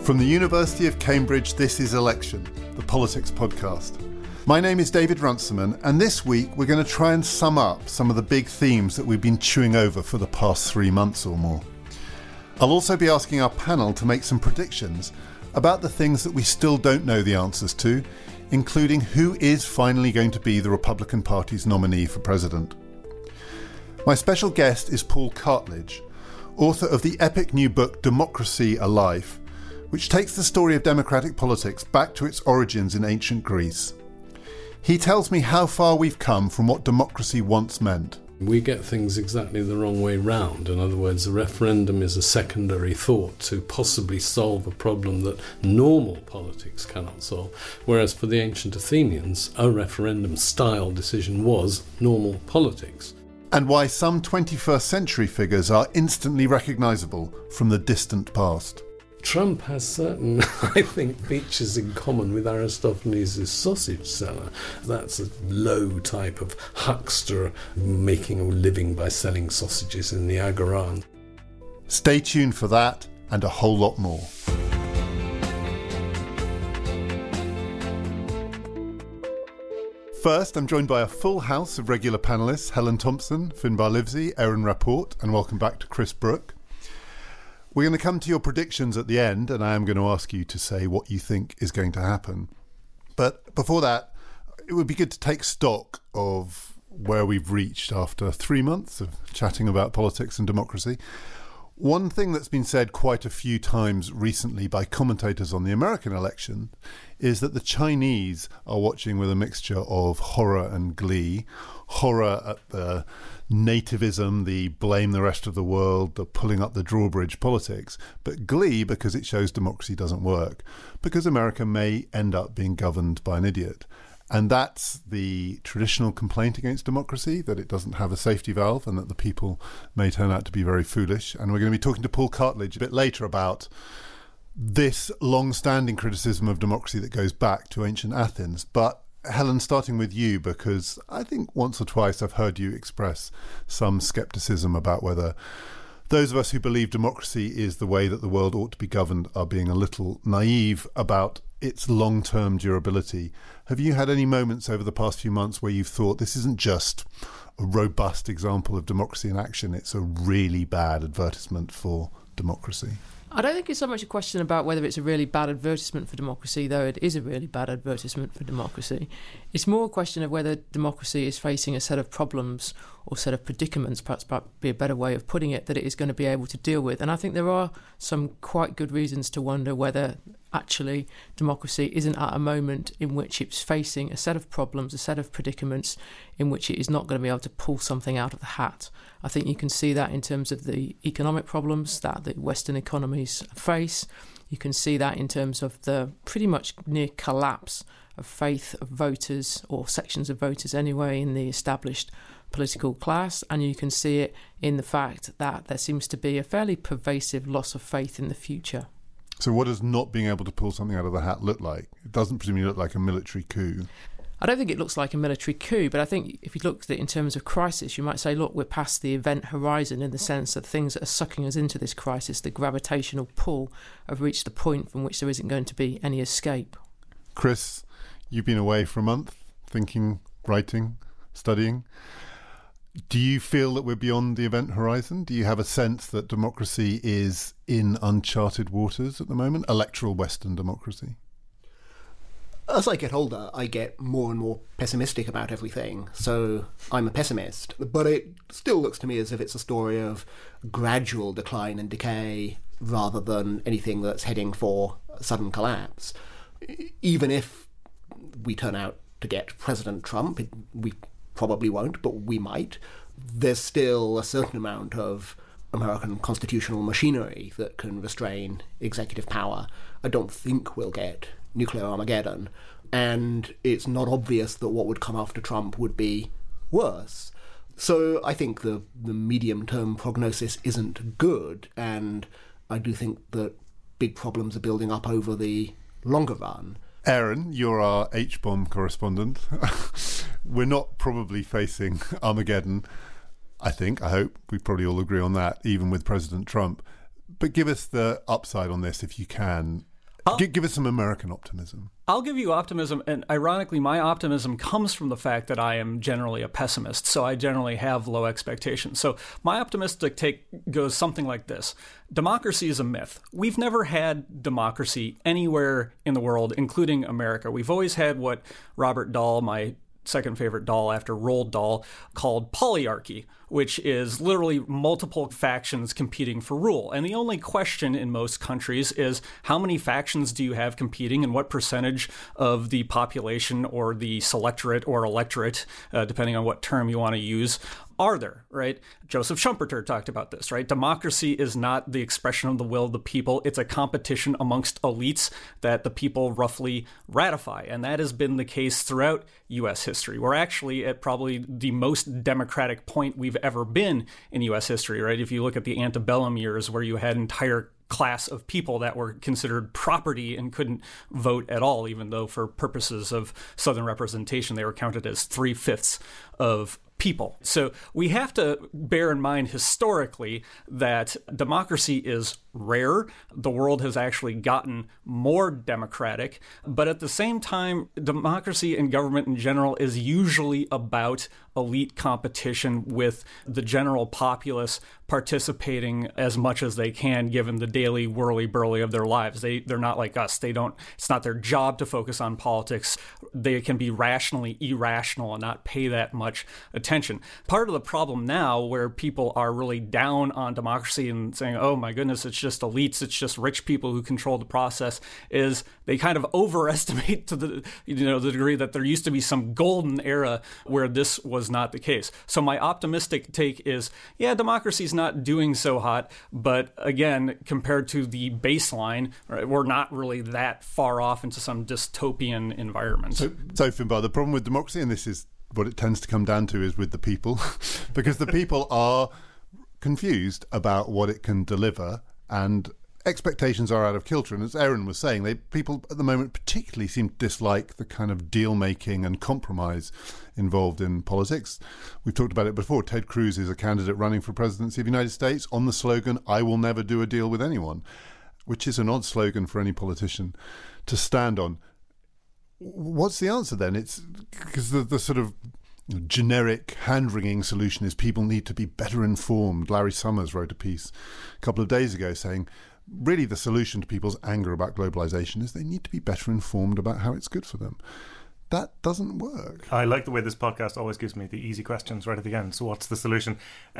From the University of Cambridge, this is Election, the politics podcast. My name is David Runciman, and this week we're going to try and sum up some of the big themes that we've been chewing over for the past 3 months or more. I'll also be asking our panel to make some predictions about the things that we still don't know the answers to, including who is finally going to be the Republican Party's nominee for president. My special guest is Paul Cartledge, author of the epic new book Democracy: A Life, which takes the story of democratic politics back to its origins in ancient Greece. He tells me how far we've come from what democracy once meant. We get things exactly the wrong way round. In other words, a referendum is a secondary thought to possibly solve a problem that normal politics cannot solve. Whereas for the ancient Athenians, a referendum-style decision was normal politics. And why some 21st century figures are instantly recognisable from the distant past. Trump has certain, I think, features in common with Aristophanes' sausage seller. That's a low type of huckster making a living by selling sausages in the Agora. Stay tuned for that and a whole lot more. First, I'm joined by a full house of regular panellists: Helen Thompson, Finbar Livesey, Erin Rapport, and welcome back to Chris Brooke. We're going to come to your predictions at the end, and I am going to ask you to say what you think is going to happen. But before that, it would be good to take stock of where we've reached after 3 months of chatting about politics and democracy. One thing that's been said quite a few times recently by commentators on the American election is that the Chinese are watching with a mixture of horror and glee. Horror at the nativism, the blame the rest of the world, the pulling up the drawbridge politics, but glee because it shows democracy doesn't work, because America may end up being governed by an idiot. And that's the traditional complaint against democracy, that it doesn't have a safety valve and that the people may turn out to be very foolish. And we're going to be talking to Paul Cartledge a bit later about this long-standing criticism of democracy that goes back to ancient Athens. But Helen, starting with you, because I think once or twice I've heard you express some scepticism about whether those of us who believe democracy is the way that the world ought to be governed are being a little naive about its long-term durability. Have you had any moments over the past few months where you've thought this isn't just a robust example of democracy in action, it's a really bad advertisement for democracy? I don't think it's so much a question about whether it's a really bad advertisement for democracy, though it is a really bad advertisement for democracy. It's more a question of whether democracy is facing a set of problems or set of predicaments, perhaps be a better way of putting it, that it is going to be able to deal with. And I think there are some quite good reasons to wonder whether actually democracy isn't at a moment in which it's facing a set of problems, a set of predicaments in which it is not going to be able to pull something out of the hat. I think you can see that in terms of the economic problems that the Western economies face. You can see that in terms of the pretty much near collapse of faith of voters, or sections of voters anyway, in the established political class. And you can see it in the fact that there seems to be a fairly pervasive loss of faith in the future. So what does not being able to pull something out of the hat look like? It doesn't presumably look like a military coup. I don't think it looks like a military coup, but I think if you look at it in terms of crisis, you might say, look, we're past the event horizon, in the sense that things that are sucking us into this crisis, the gravitational pull, have reached the point from which there isn't going to be any escape. Chris, you've been away for a month, thinking, writing, studying. Do you feel that we're beyond the event horizon? Do you have a sense that democracy is in uncharted waters at the moment? Electoral Western democracy? As I get older, I get more and more pessimistic about everything. So I'm a pessimist. But it still looks to me as if it's a story of gradual decline and decay rather than anything that's heading for sudden collapse. Even if we turn out to get President Trump, we probably won't, but we might. There's still a certain amount of American constitutional machinery that can restrain executive power. I don't think we'll get nuclear Armageddon, and it's not obvious that what would come after Trump would be worse. So I think the medium-term prognosis isn't good, and I do think that big problems are building up over the longer run. Erin, you're our H-bomb correspondent. We're not probably facing Armageddon, I hope. We probably all agree on that, even with President Trump. But give us the upside on this if you can. Give us some American optimism. I'll give you optimism, and ironically, my optimism comes from the fact that I am generally a pessimist, so I generally have low expectations. So my optimistic take goes something like this. Democracy is a myth. We've never had democracy anywhere in the world, including America. We've always had what Robert Dahl, my second favorite Dahl after Roald Dahl, called polyarchy, which is literally multiple factions competing for rule. And the only question in most countries is how many factions do you have competing and what percentage of the population or the selectorate or electorate, depending on what term you want to use, are there, right? Joseph Schumpeter talked about this, right? Democracy is not the expression of the will of the people. It's a competition amongst elites that the people roughly ratify. And that has been the case throughout U.S. history. We're actually at probably the most democratic point we've ever been in U.S. history, right? If you look at the antebellum years where you had entire class of people that were considered property and couldn't vote at all, even though for purposes of Southern representation, they were counted as 3/5 of people. So we have to bear in mind historically that democracy is rare. The world has actually gotten more democratic, but at the same time, democracy and government in general is usually about elite competition with the general populace participating as much as they can given the daily whirly-burly of their lives. They're not like us. It's not their job to focus on politics. They can be rationally irrational and not pay that much attention. Part of the problem now where people are really down on democracy and saying, oh my goodness, it's just elites, it's just rich people who control the process, is they kind of overestimate to the degree that there used to be some golden era where this was not the case. So my optimistic take is, yeah, democracy's not doing so hot, but again, compared to the baseline, right, we're not really that far off into some dystopian environment. So Finbar, the problem with democracy, and this is what it tends to come down to, is with the people, because the people are confused about what it can deliver, and expectations are out of kilter. And as Aaron was saying, people at the moment particularly seem to dislike the kind of deal-making and compromise involved in politics. We've talked about it before. Ted Cruz is a candidate running for presidency of the United States on the slogan, "I will never do a deal with anyone," which is an odd slogan for any politician to stand on. What's the answer then? It's because the sort of generic hand-wringing solution is people need to be better informed. Larry Summers wrote a piece a couple of days ago saying really the solution to people's anger about globalization is they need to be better informed about how it's good for them. That doesn't work. I like the way this podcast always gives me the easy questions right at the end. So what's the solution?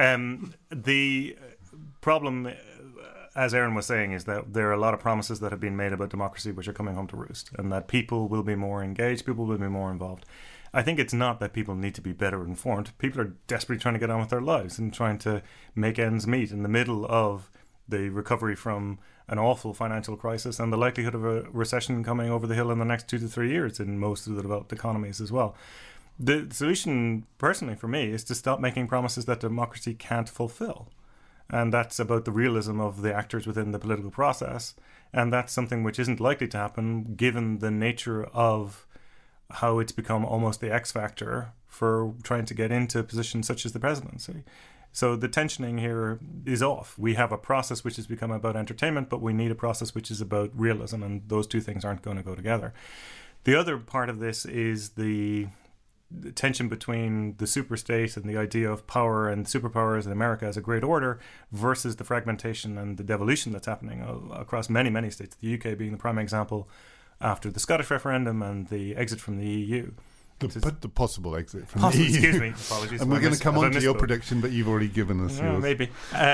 The problem, as Aaron was saying, is that there are a lot of promises that have been made about democracy which are coming home to roost, and that people will be more engaged, people will be more involved. I think it's not that people need to be better informed. People are desperately trying to get on with their lives and trying to make ends meet in the middle of the recovery from an awful financial crisis and the likelihood of a recession coming over the hill in the next 2 to 3 years in most of the developed economies as well. The solution, personally, for me, is to stop making promises that democracy can't fulfill. And that's about the realism of the actors within the political process. And that's something which isn't likely to happen given the nature of how it's become almost the X factor for trying to get into positions such as the presidency. So the tensioning here is off. We have a process which has become about entertainment, but we need a process which is about realism, and those two things aren't going to go together. The other part of this is the tension between the superstate and the idea of power and superpowers in America as a great order versus the fragmentation and the devolution that's happening across many, many states, the UK being the prime example after the Scottish referendum and the exit from the EU. The possible exit from the EU. Excuse me, apologies. And we're going to come on to your prediction, but you've already given us yours. Maybe.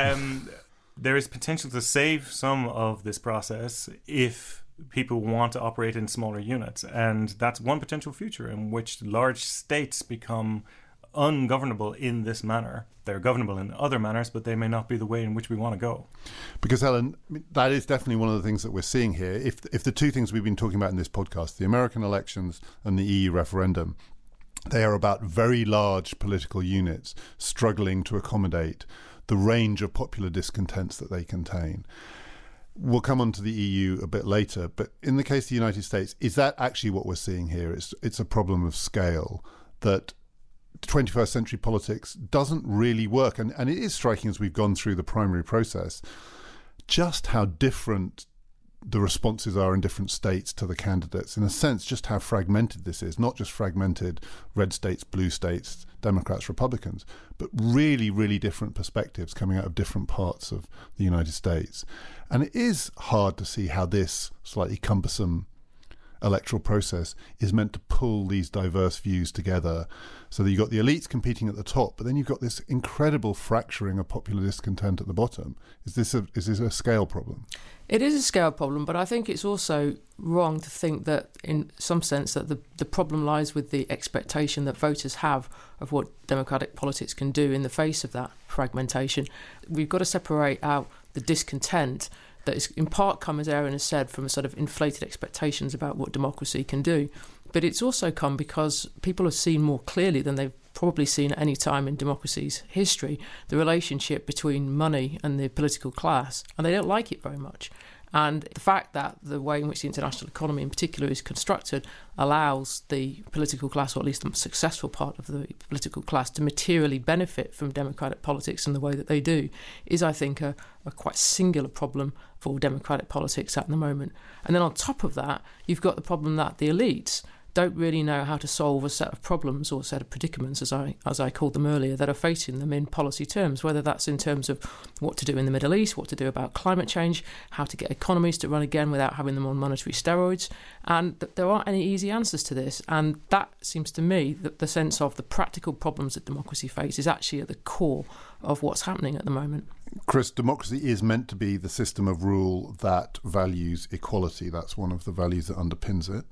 There is potential to save some of this process if people want to operate in smaller units. And that's one potential future in which large states become ungovernable in this manner. They're governable in other manners, but they may not be the way in which we want to go. Because, Helen, that is definitely one of the things that we're seeing here. If the two things we've been talking about in this podcast, the American elections and the EU referendum, they are about very large political units struggling to accommodate the range of popular discontents that they contain. We'll come on to the EU a bit later, but in the case of the United States, is that actually what we're seeing here? It's a problem of scale, that 21st century politics doesn't really work. And it is striking as we've gone through the primary process just how different the responses are in different states to the candidates. In a sense, just how fragmented this is, not just fragmented red states, blue states, Democrats, Republicans, but really, really different perspectives coming out of different parts of the United States. And it is hard to see how this slightly cumbersome electoral process is meant to pull these diverse views together so that you've got the elites competing at the top, but then you've got this incredible fracturing of popular discontent at the bottom. Is this a scale problem? It is a scale problem, but I think it's also wrong to think that, in some sense, that the problem lies with the expectation that voters have of what democratic politics can do in the face of that fragmentation. We've got to separate out the discontent that is in part come, as Aaron has said, from a sort of inflated expectations about what democracy can do. But it's also come because people have seen more clearly than they've probably seen at any time in democracy's history the relationship between money and the political class, and they don't like it very much. And the fact that the way in which the international economy in particular is constructed allows the political class, or at least the successful part of the political class, to materially benefit from democratic politics in the way that they do, is, I think, a quite singular problem for democratic politics at the moment. And then on top of that, you've got the problem that the elites don't really know how to solve a set of problems or a set of predicaments, as I called them earlier, that are facing them in policy terms, whether that's in terms of what to do in the Middle East, what to do about climate change, how to get economies to run again without having them on monetary steroids. And there aren't any easy answers to this. And that seems to me that the sense of the practical problems that democracy faces is actually at the core of what's happening at the moment. Chris, democracy is meant to be the system of rule that values equality. That's one of the values that underpins it,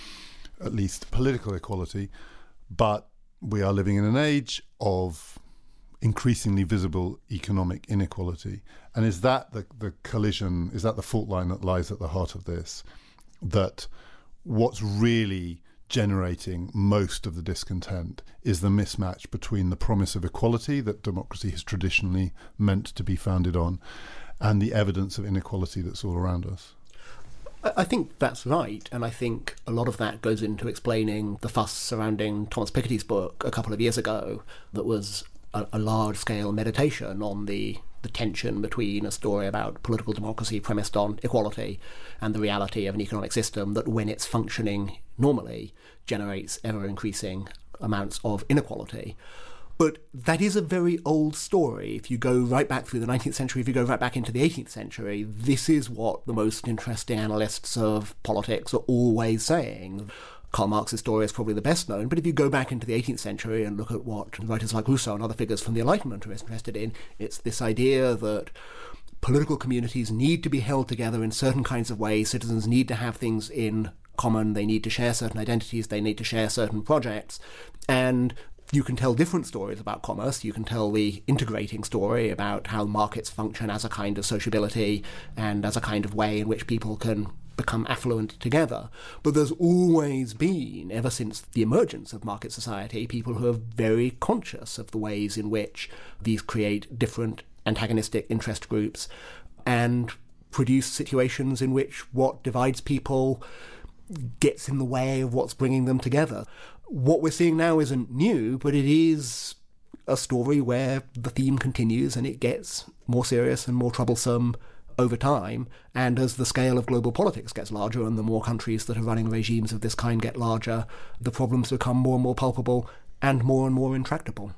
at least political equality. But we are living in an age of increasingly visible economic inequality. And is that the collision, is that the fault line that lies at the heart of this? That what's really generating most of the discontent is the mismatch between the promise of equality that democracy has traditionally meant to be founded on and the evidence of inequality that's all around us? I think that's right, and I think a lot of that goes into explaining the fuss surrounding Thomas Piketty's book a couple of years ago that was a large-scale meditation on the tension between a story about political democracy premised on equality and the reality of an economic system that, when it's functioning normally, generates ever-increasing amounts of inequality. But that is a very old story. If you go right back through the 19th century, if you go right back into the 18th century, this is what the most interesting analysts of politics are always saying. Karl Marx's story is probably the best known, but if you go back into the 18th century and look at what writers like Rousseau and other figures from the Enlightenment are interested in, it's this idea that political communities need to be held together in certain kinds of ways. Citizens need to have things in common. They need to share certain identities. They need to share certain projects. And you can tell different stories about commerce. You can tell the integrating story about how markets function as a kind of sociability and as a kind of way in which people can become affluent together. But there's always been, ever since the emergence of market society, people who are very conscious of the ways in which these create different antagonistic interest groups and produce situations in which what divides people gets in the way of what's bringing them together. What we're seeing now isn't new, but it is a story where the theme continues and it gets more serious and more troublesome over time. And as the scale of global politics gets larger and the more countries that are running regimes of this kind get larger, the problems become more and more palpable and more intractable.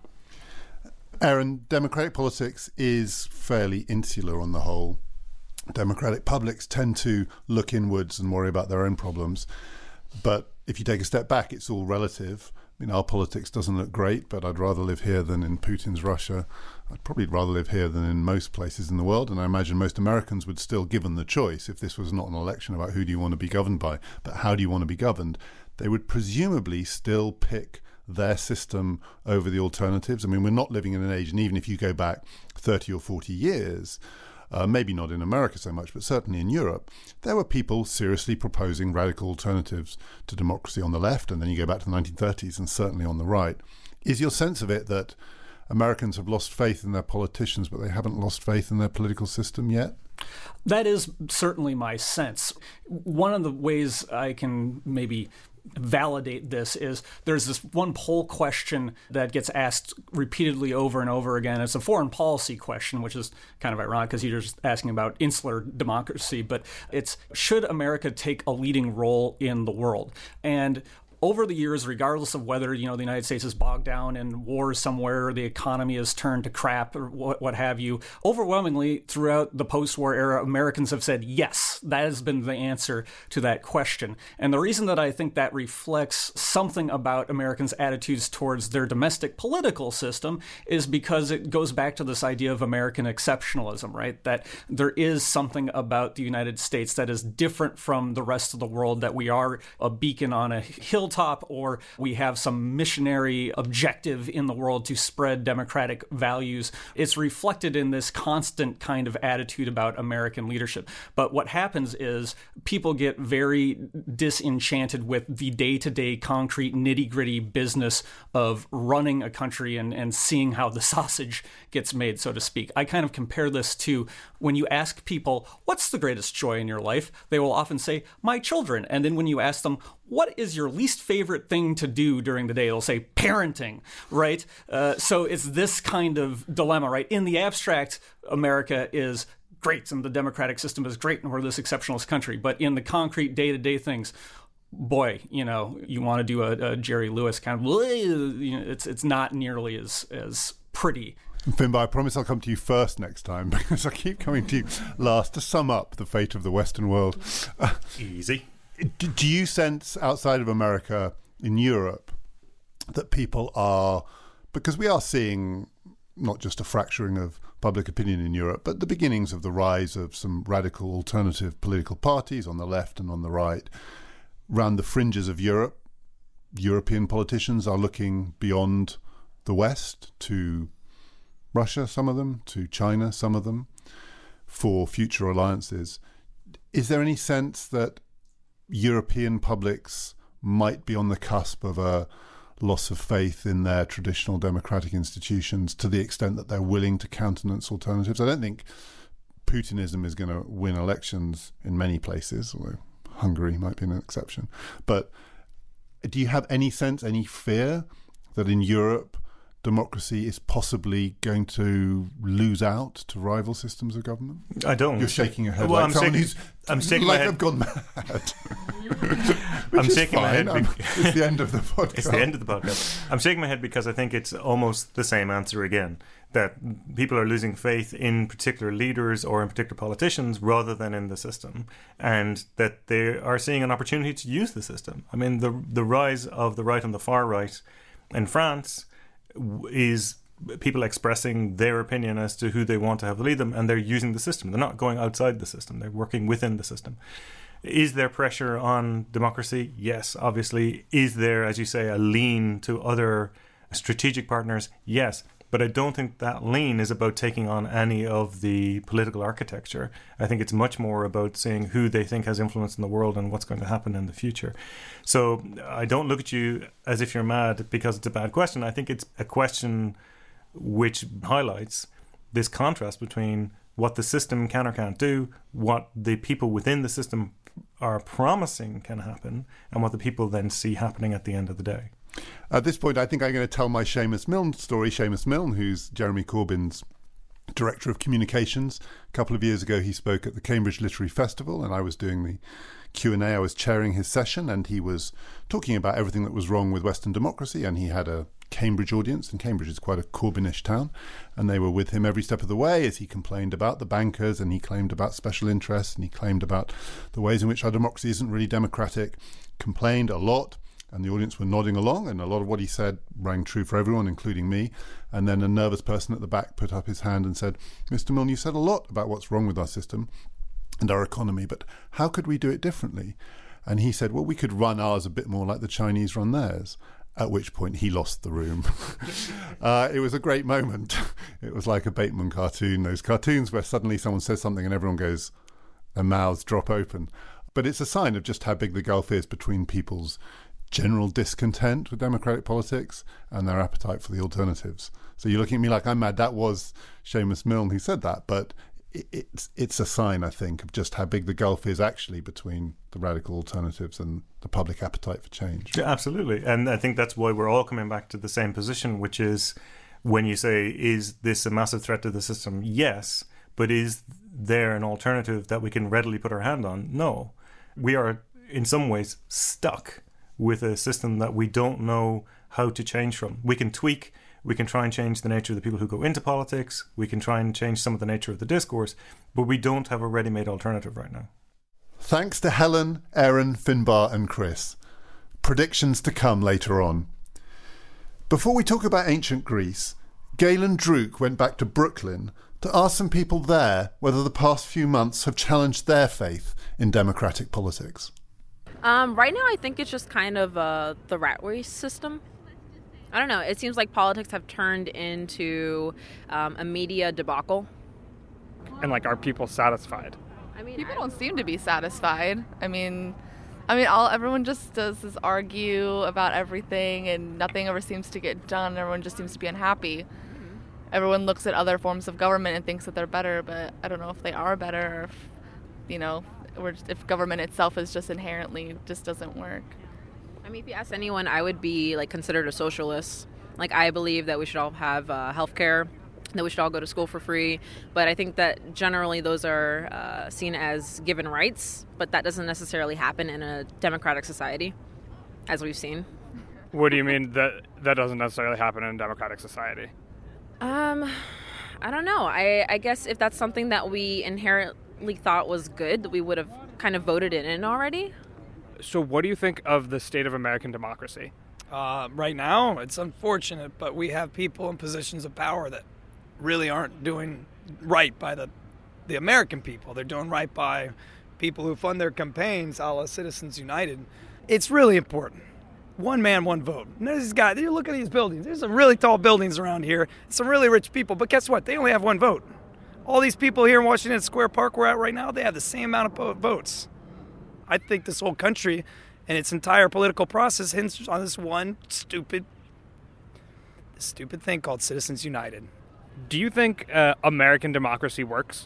Aaron, democratic politics is fairly insular on the whole. Democratic publics tend to look inwards and worry about their own problems. But if you take a step back, it's all relative. I mean, our politics doesn't look great, but I'd rather live here than in Putin's Russia. I'd probably rather live here than in most places in the world. And I imagine most Americans would still, given the choice, if this was not an election about who do you want to be governed by, but how do you want to be governed, they would presumably still pick their system over the alternatives. I mean, we're not living in an age, and even if you go back 30 or 40 years, maybe not in America so much, but certainly in Europe, there were people seriously proposing radical alternatives to democracy on the left, and then you go back to the 1930s and certainly on the right. Is your sense of it that Americans have lost faith in their politicians, but they haven't lost faith in their political system yet? That is certainly my sense. One of the ways I can maybe validate this is there's this one poll question that gets asked repeatedly over and over again. It's a foreign policy question, which is kind of ironic because you're just asking about insular democracy, but it's, should America take a leading role in the world? And over the years, regardless of whether, the United States is bogged down in wars somewhere, or the economy has turned to crap, or what have you, overwhelmingly throughout the post-war era, Americans have said yes. That has been the answer to that question. And the reason that I think that reflects something about Americans' attitudes towards their domestic political system is because it goes back to this idea of American exceptionalism, right? That there is something about the United States that is different from the rest of the world, that we are a beacon on a hilltop, or we have some missionary objective in the world to spread democratic values. It's reflected in this constant kind of attitude about American leadership. But what happens is people get very disenchanted with the day-to-day concrete nitty-gritty business of running a country and seeing how the sausage gets made, so to speak. I kind of compare this to when you ask people, what's the greatest joy in your life? They will often say, my children. And then when you ask them, what is your least favorite thing to do during the day? They'll say parenting, right? So it's this kind of dilemma, right? In the abstract, America is great and the democratic system is great and we're this exceptionalist country. But in the concrete day-to-day things, boy, you want to do a Jerry Lewis kind of, it's not nearly as pretty. Finbar, I promise I'll come to you first next time because I keep coming to you last to sum up the fate of the Western world. Easy. Do you sense outside of America, in Europe, that people are, because we are seeing not just a fracturing of public opinion in Europe, but the beginnings of the rise of some radical alternative political parties on the left and on the right, around the fringes of Europe, European politicians are looking beyond the West to Russia, some of them, to China, some of them, for future alliances. Is there any sense that European publics might be on the cusp of a loss of faith in their traditional democratic institutions to the extent that they're willing to countenance alternatives? I don't think Putinism is going to win elections in many places, although Hungary might be an exception. But do you have any sense, any fear that in Europe democracy is possibly going to lose out to rival systems of government? I don't. You're shaking your head well, like I'm shaking like my head. I've gone mad. I'm shaking my head. It's the end of the podcast. It's the end of the podcast. I'm shaking my head because I think it's almost the same answer again. That people are losing faith in particular leaders or in particular politicians rather than in the system, and that they are seeing an opportunity to use the system. I mean, the rise of the right and the far right in France is people expressing their opinion as to who they want to have lead them, and they're using the system. They're not going outside the system. They're working within the system. Is there pressure on democracy? Yes, obviously. Is there, as you say, a lean to other strategic partners? Yes. But I don't think that lean is about taking on any of the political architecture. I think it's much more about seeing who they think has influence in the world and what's going to happen in the future. So I don't look at you as if you're mad because it's a bad question. I think it's a question which highlights this contrast between what the system can or can't do, what the people within the system are promising can happen, and what the people then see happening at the end of the day. At this point, I think I'm going to tell my Seamus Milne story. Seamus Milne, who's Jeremy Corbyn's Director of Communications. A couple of years ago, he spoke at the Cambridge Literary Festival, and I was doing the Q&A. I was chairing his session, and he was talking about everything that was wrong with Western democracy, and he had a Cambridge audience, and Cambridge is quite a Corbynish town, and they were with him every step of the way as he complained about the bankers, and he claimed about special interests, and he claimed about the ways in which our democracy isn't really democratic, complained a lot. And the audience were nodding along, and a lot of what he said rang true for everyone, including me. And then a nervous person at the back put up his hand and said, Mr. Milne, you said a lot about what's wrong with our system and our economy, but how could we do it differently? And he said, well, we could run ours a bit more like the Chinese run theirs. At which point he lost the room. It was a great moment. It was like a Bateman cartoon, those cartoons where suddenly someone says something and everyone goes, their mouths drop open. But it's a sign of just how big the gulf is between people's general discontent with democratic politics and their appetite for the alternatives. So you're looking at me like I'm mad. That was Seamus Milne who said that, but it's a sign, I think, of just how big the gulf is actually between the radical alternatives and the public appetite for change. Yeah, absolutely. And I think that's why we're all coming back to the same position, which is when you say, is this a massive threat to the system? Yes. But is there an alternative that we can readily put our hand on? No. We are, in some ways, stuck with a system that we don't know how to change from. We can tweak, we can try and change the nature of the people who go into politics, we can try and change some of the nature of the discourse, but we don't have a ready-made alternative right now. Thanks to Helen, Aaron, Finbar and Chris. Predictions to come later on. Before we talk about ancient Greece, Galen Druke went back to Brooklyn to ask some people there whether the past few months have challenged their faith in democratic politics. Right now, I think it's just kind of the rat race system. I don't know. It seems like politics have turned into a media debacle. And are people satisfied? I mean, people don't seem to be satisfied. Everyone just does is argue about everything, and nothing ever seems to get done. Everyone just seems to be unhappy. Everyone looks at other forms of government and thinks that they're better, but I don't know if they are better, or if government itself is just inherently just doesn't work. I mean, if you ask anyone, I would be considered a socialist. I believe that we should all have health care, that we should all go to school for free. But I think that generally those are seen as given rights, but that doesn't necessarily happen in a democratic society, as we've seen. What do you mean that doesn't necessarily happen in a democratic society? I don't know. I guess if that's something that we inherently thought was good, that we would have kind of voted it in already. So what do you think of the state of American democracy? Right now, it's unfortunate, but we have people in positions of power that really aren't doing right by the American people. They're doing right by people who fund their campaigns, a la Citizens United. It's really important. One man, one vote. And there's this guy, you look at these buildings. There's some really tall buildings around here. Some really rich people, but guess what? They only have one vote. All these people here in Washington Square Park we're at right now, they have the same amount of votes. I think this whole country and its entire political process hinges on this one stupid thing called Citizens United. Do you think American democracy works?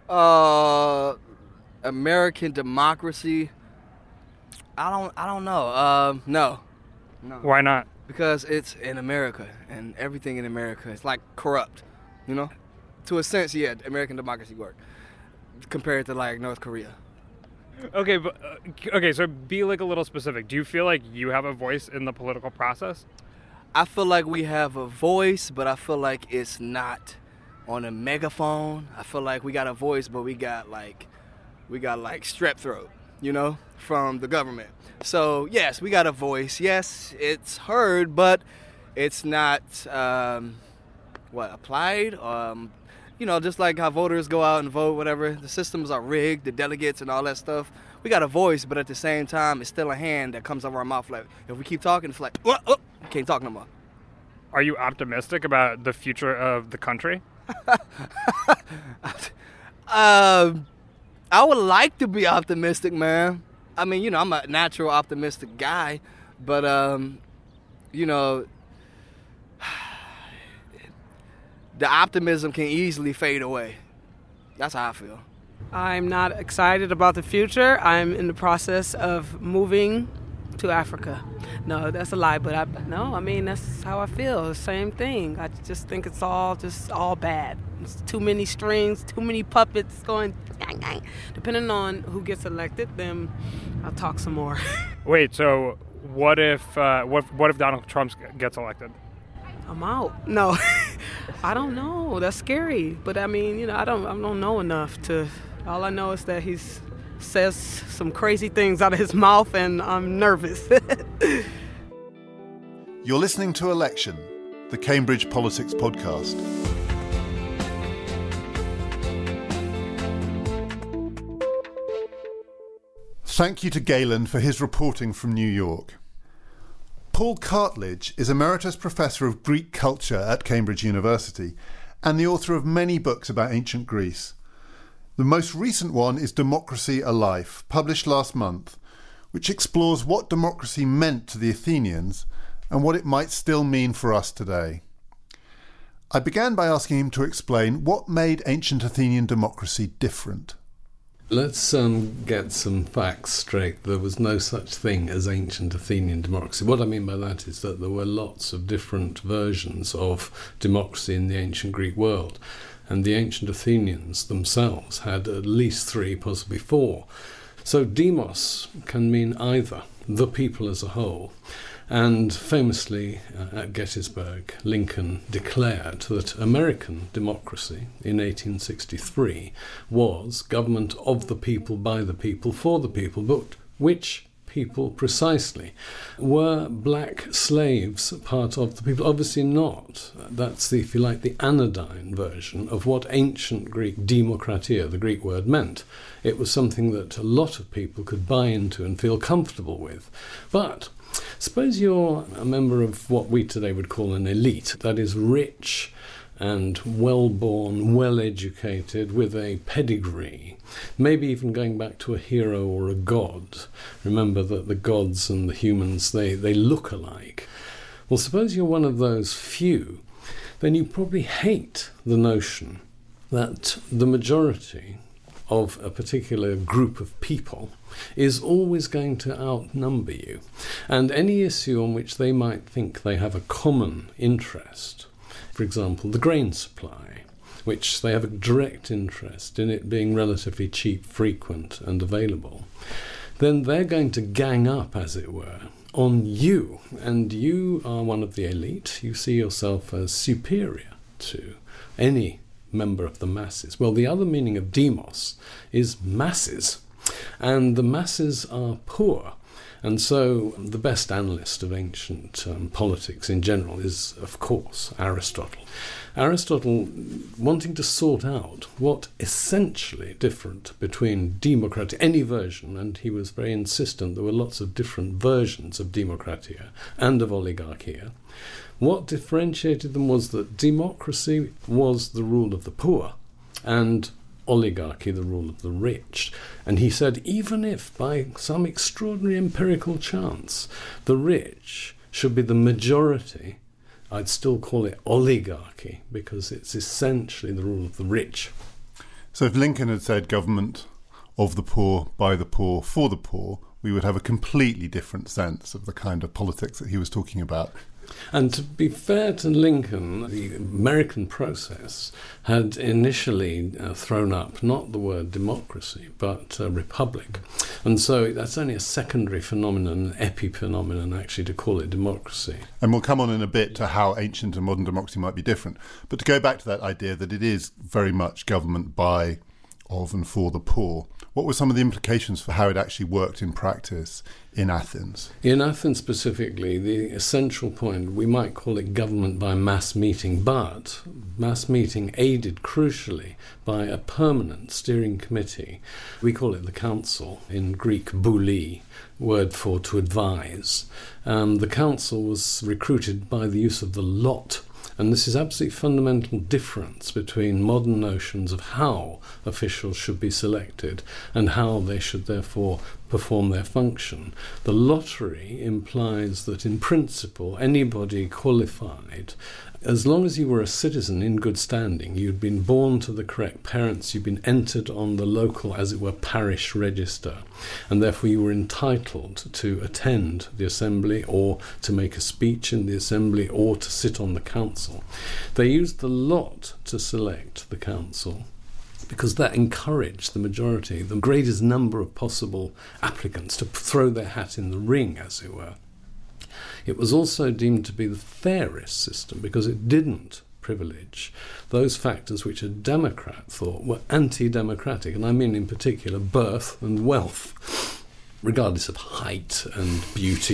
American democracy? I don't know. No. Why not? Because it's in America, and everything in America is corrupt, To a sense, yeah, American democracy works compared to North Korea. Okay, so be a little specific. Do you feel like you have a voice in the political process? I feel like we have a voice, but I feel like it's not on a megaphone. I feel like we got a voice, but we got strep throat, from the government. So yes, we got a voice. Yes, it's heard, but it's not applied. Just like how voters go out and vote, whatever. The systems are rigged, the delegates and all that stuff. We got a voice, but at the same time, it's still a hand that comes over our mouth. If we keep talking, it's can't talk no more. Are you optimistic about the future of the country? I would like to be optimistic, man. I mean, I'm a natural optimistic guy, but, the optimism can easily fade away. That's how I feel. I'm not excited about the future. I'm in the process of moving to Africa. No, that's a lie, but that's how I feel. The same thing. I just think it's all bad. It's too many strings, too many puppets going. Depending on who gets elected, then I'll talk some more. Wait, so what if Donald Trump gets elected? I'm out. No, I don't know. That's scary. But I don't know enough to. All I know is that he says some crazy things out of his mouth, and I'm nervous. You're listening to Election, the Cambridge Politics Podcast. Thank you to Galen for his reporting from New York. Paul Cartledge is Emeritus Professor of Greek Culture at Cambridge University and the author of many books about ancient Greece. The most recent one is Democracy: A Life, published last month, which explores what democracy meant to the Athenians and what it might still mean for us today. I began by asking him to explain what made ancient Athenian democracy different. Let's get some facts straight. There was no such thing as ancient Athenian democracy. What I mean by that is that there were lots of different versions of democracy in the ancient Greek world, and the ancient Athenians themselves had at least 3, possibly 4. So demos can mean either the people as a whole, and famously at Gettysburg, Lincoln declared that American democracy in 1863 was government of the people, by the people, for the people. But which people precisely? Were black slaves part of the people? Obviously not. That's, if you like, the anodyne version of what ancient Greek demokratia, the Greek word, meant. It was something that a lot of people could buy into and feel comfortable with. But suppose you're a member of what we today would call an elite, that is rich and well-born, well-educated, with a pedigree, maybe even going back to a hero or a god. Remember that the gods and the humans, they look alike. Well, suppose you're one of those few, then you probably hate the notion that the majority of a particular group of people is always going to outnumber you. And any issue on which they might think they have a common interest, for example, the grain supply, which they have a direct interest in it being relatively cheap, frequent and available, then they're going to gang up, as it were, on you. And you are one of the elite. You see yourself as superior to any member of the masses. Well, the other meaning of demos is masses, and the masses are poor. And so the best analyst of ancient politics in general is, of course, Aristotle. Aristotle wanting to sort out what essentially different between democratia, any version, and he was very insistent there were lots of different versions of democratia and of oligarchia. What differentiated them was that democracy was the rule of the poor and oligarchy the rule of the rich. And he said, even if by some extraordinary empirical chance the rich should be the majority, I'd still call it oligarchy, because it's essentially the rule of the rich. So if Lincoln had said government of the poor, by the poor, for the poor, we would have a completely different sense of the kind of politics that he was talking about. And to be fair to Lincoln, the American process had initially thrown up not the word democracy, but republic. And so that's only a secondary phenomenon, an epiphenomenon, actually, to call it democracy. And we'll come on in a bit to how ancient and modern democracy might be different. But to go back to that idea that it is very much government by, of and for the poor, what were some of the implications for how it actually worked in practice in Athens? In Athens specifically, the essential point, we might call it government by mass meeting, but mass meeting aided crucially by a permanent steering committee. We call it the council, in Greek bouli, word for to advise. The council was recruited by the use of the lot. And this is absolutely fundamental difference between modern notions of how officials should be selected and how they should therefore perform their function. The lottery implies that in principle anybody qualified, as long as you were a citizen in good standing, you'd been born to the correct parents, you'd been entered on the local, as it were, parish register, and therefore you were entitled to attend the assembly or to make a speech in the assembly or to sit on the council. They used the lot to select the council because that encouraged the majority, the greatest number of possible applicants, to throw their hat in the ring, as it were. It was also deemed to be the fairest system because it didn't privilege those factors which a Democrat thought were anti-democratic, and I mean in particular birth and wealth, regardless of height and beauty,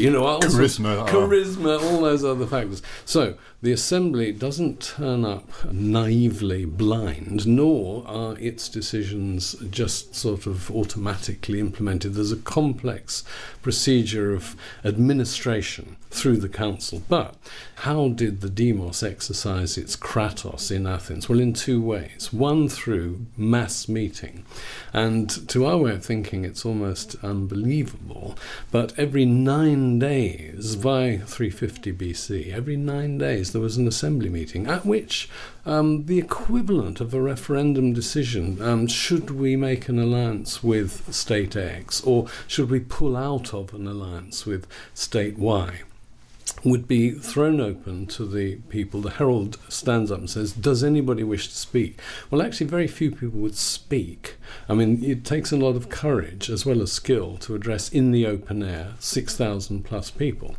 charisma, all those other factors. So the assembly doesn't turn up naively blind, nor are its decisions just sort of automatically implemented. There's a complex procedure of administration through the council. But how did the demos exercise its kratos in Athens? Well, in two ways. One, through mass meeting. And to our way of thinking, it's almost unbelievable unbelievable, but every 9 days, by 350 BC, every 9 days there was an assembly meeting at which the equivalent of a referendum decision, should we make an alliance with state X or should we pull out of an alliance with state Y, would be thrown open to the people. The herald stands up and says, does anybody wish to speak? Well, actually, very few people would speak. I mean, it takes a lot of courage as well as skill to address in the open air 6,000 plus people.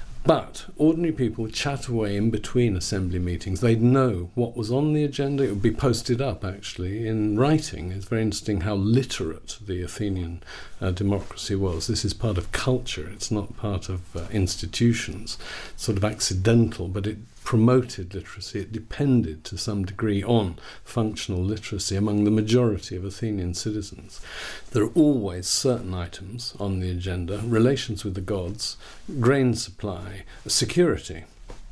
But ordinary people would chat away in between assembly meetings. They'd know what was on the agenda. It would be posted up, actually, in writing. It's very interesting how literate the Athenian democracy was. This is part of culture. It's not part of institutions. It's sort of accidental, but it promoted literacy. It depended to some degree on functional literacy among the majority of Athenian citizens. There are always certain items on the agenda: relations with the gods, grain supply, security,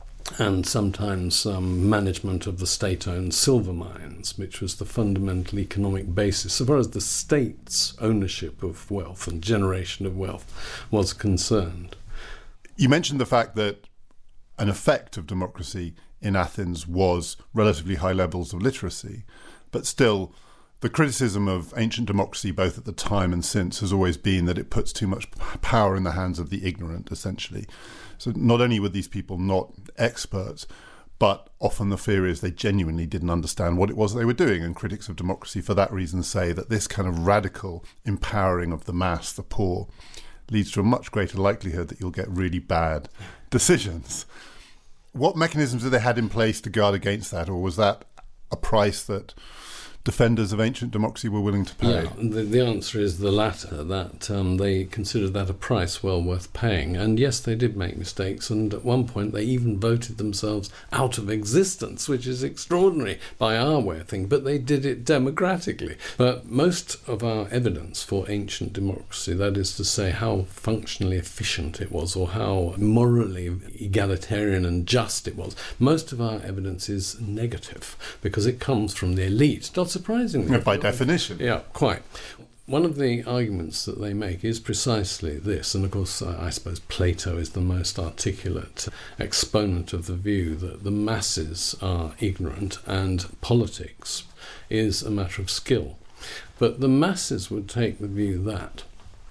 and sometimes management of the state-owned silver mines, which was the fundamental economic basis, so far as the state's ownership of wealth and generation of wealth was concerned. You mentioned the fact that an effect of democracy in Athens was relatively high levels of literacy, but still the criticism of ancient democracy, both at the time and since, has always been that it puts too much power in the hands of the ignorant, essentially. So not only were these people not experts, but often the fear is they genuinely didn't understand what it was they were doing, and critics of democracy for that reason say that this kind of radical empowering of the mass, the poor, leads to a much greater likelihood that you'll get really bad decisions. What mechanisms have they had in place to guard against that, or was that a price that defenders of ancient democracy were willing to pay? Yeah, the answer is the latter, that they considered that a price well worth paying. And yes, they did make mistakes, and at one point they even voted themselves out of existence, which is extraordinary by our way of thinking, but they did it democratically. But most of our evidence for ancient democracy, that is to say how functionally efficient it was or how morally egalitarian and just it was, most of our evidence is negative because it comes from the elite. Not surprisingly. By definition. Yeah, quite. One of the arguments that they make is precisely this, and of course I suppose Plato is the most articulate exponent of the view that the masses are ignorant and politics is a matter of skill. But the masses would take the view that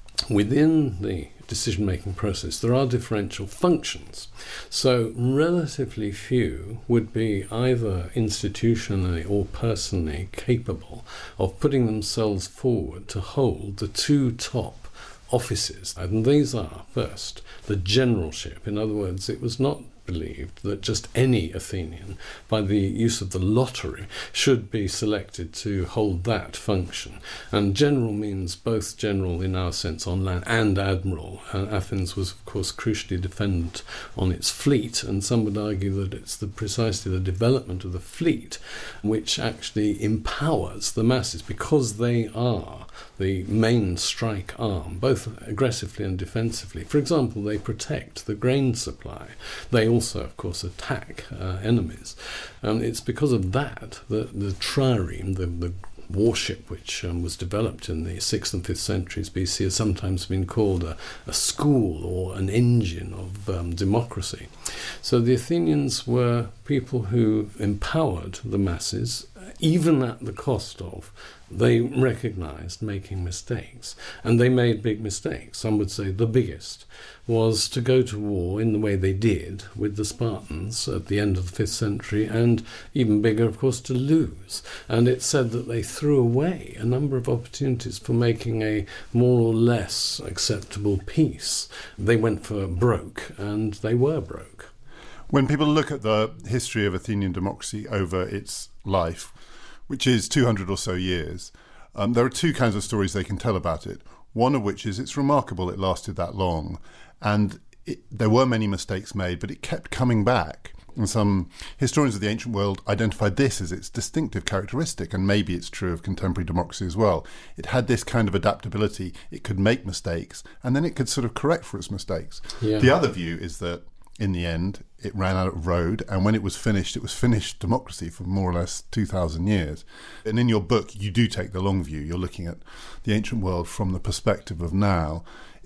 within the decision-making process there are differential functions. So relatively few would be either institutionally or personally capable of putting themselves forward to hold the two top offices. And these are, first, the generalship. In other words, it was not believed that just any Athenian, by the use of the lottery, should be selected to hold that function. And general means both general in our sense on land and admiral. Athens was, of course, crucially dependent on its fleet, and some would argue that it's precisely the development of the fleet which actually empowers the masses, because they are the main strike arm, both aggressively and defensively. For example, they protect the grain supply. They also, of course, attack enemies. It's because of that that the trireme, the warship which was developed in the 6th and 5th centuries BC, has sometimes been called a school or an engine of democracy. So the Athenians were people who empowered the masses, even at the cost of they recognized making mistakes. And they made big mistakes. Some would say the biggest was to go to war in the way they did with the Spartans at the end of the 5th century, and even bigger, of course, to lose. And it's said that they threw away a number of opportunities for making a more or less acceptable peace. They went for broke, and they were broke. When people look at the history of Athenian democracy over its life, which is 200 or so years, there are two kinds of stories they can tell about it. One of which is it's remarkable it lasted that long, and there were many mistakes made, but it kept coming back. And some historians of the ancient world identified this as its distinctive characteristic, and maybe it's true of contemporary democracy as well. It had this kind of adaptability. It could make mistakes, and then it could sort of correct for its mistakes. Yeah. The other view is that in the end, it ran out of road, and when it was finished democracy for more or less 2,000 years. And in your book, you do take the long view. You're looking at the ancient world from the perspective of now.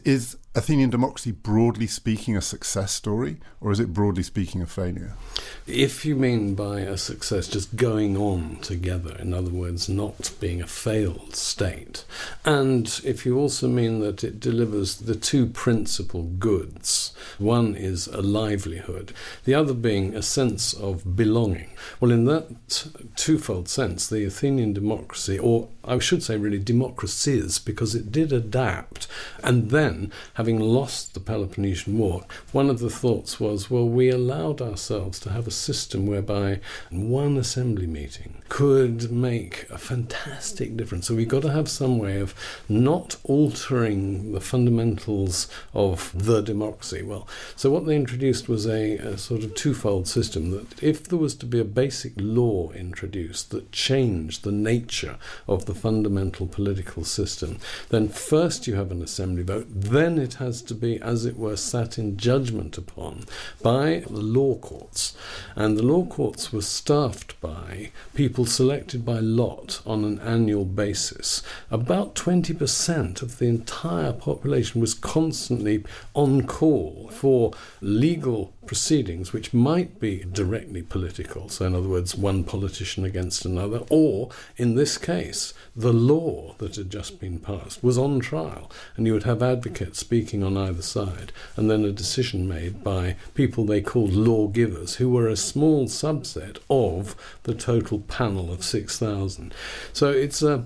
Is Athenian democracy, broadly speaking, a success story, or is it broadly speaking a failure? If you mean by a success just going on together, in other words, not being a failed state, and if you also mean that it delivers the two principal goods, one is a livelihood, the other being a sense of belonging. Well, in that twofold sense, the Athenian democracy, or I should say really democracies, because it did adapt, and then, having lost the Peloponnesian War, one of the thoughts was, well, we allowed ourselves to have a system whereby one assembly meeting could make a fantastic difference. So we've got to have some way of not altering the fundamentals of the democracy. Well, so what they introduced was a sort of twofold system, that if there was to be a basic law introduced that changed the nature of the fundamental political system, then first you have an assembly vote, then it has to be, as it were, sat in judgment upon by the law courts. And the law courts were staffed by people selected by lot on an annual basis. About 20% of the entire population was constantly on call for legal proceedings which might be directly political, so in other words, one politician against another, or, in this case, the law that had just been passed was on trial, and you would have advocates speaking on either side, and then a decision made by people they called lawgivers, who were a small subset of the total panel of 6,000. So it's a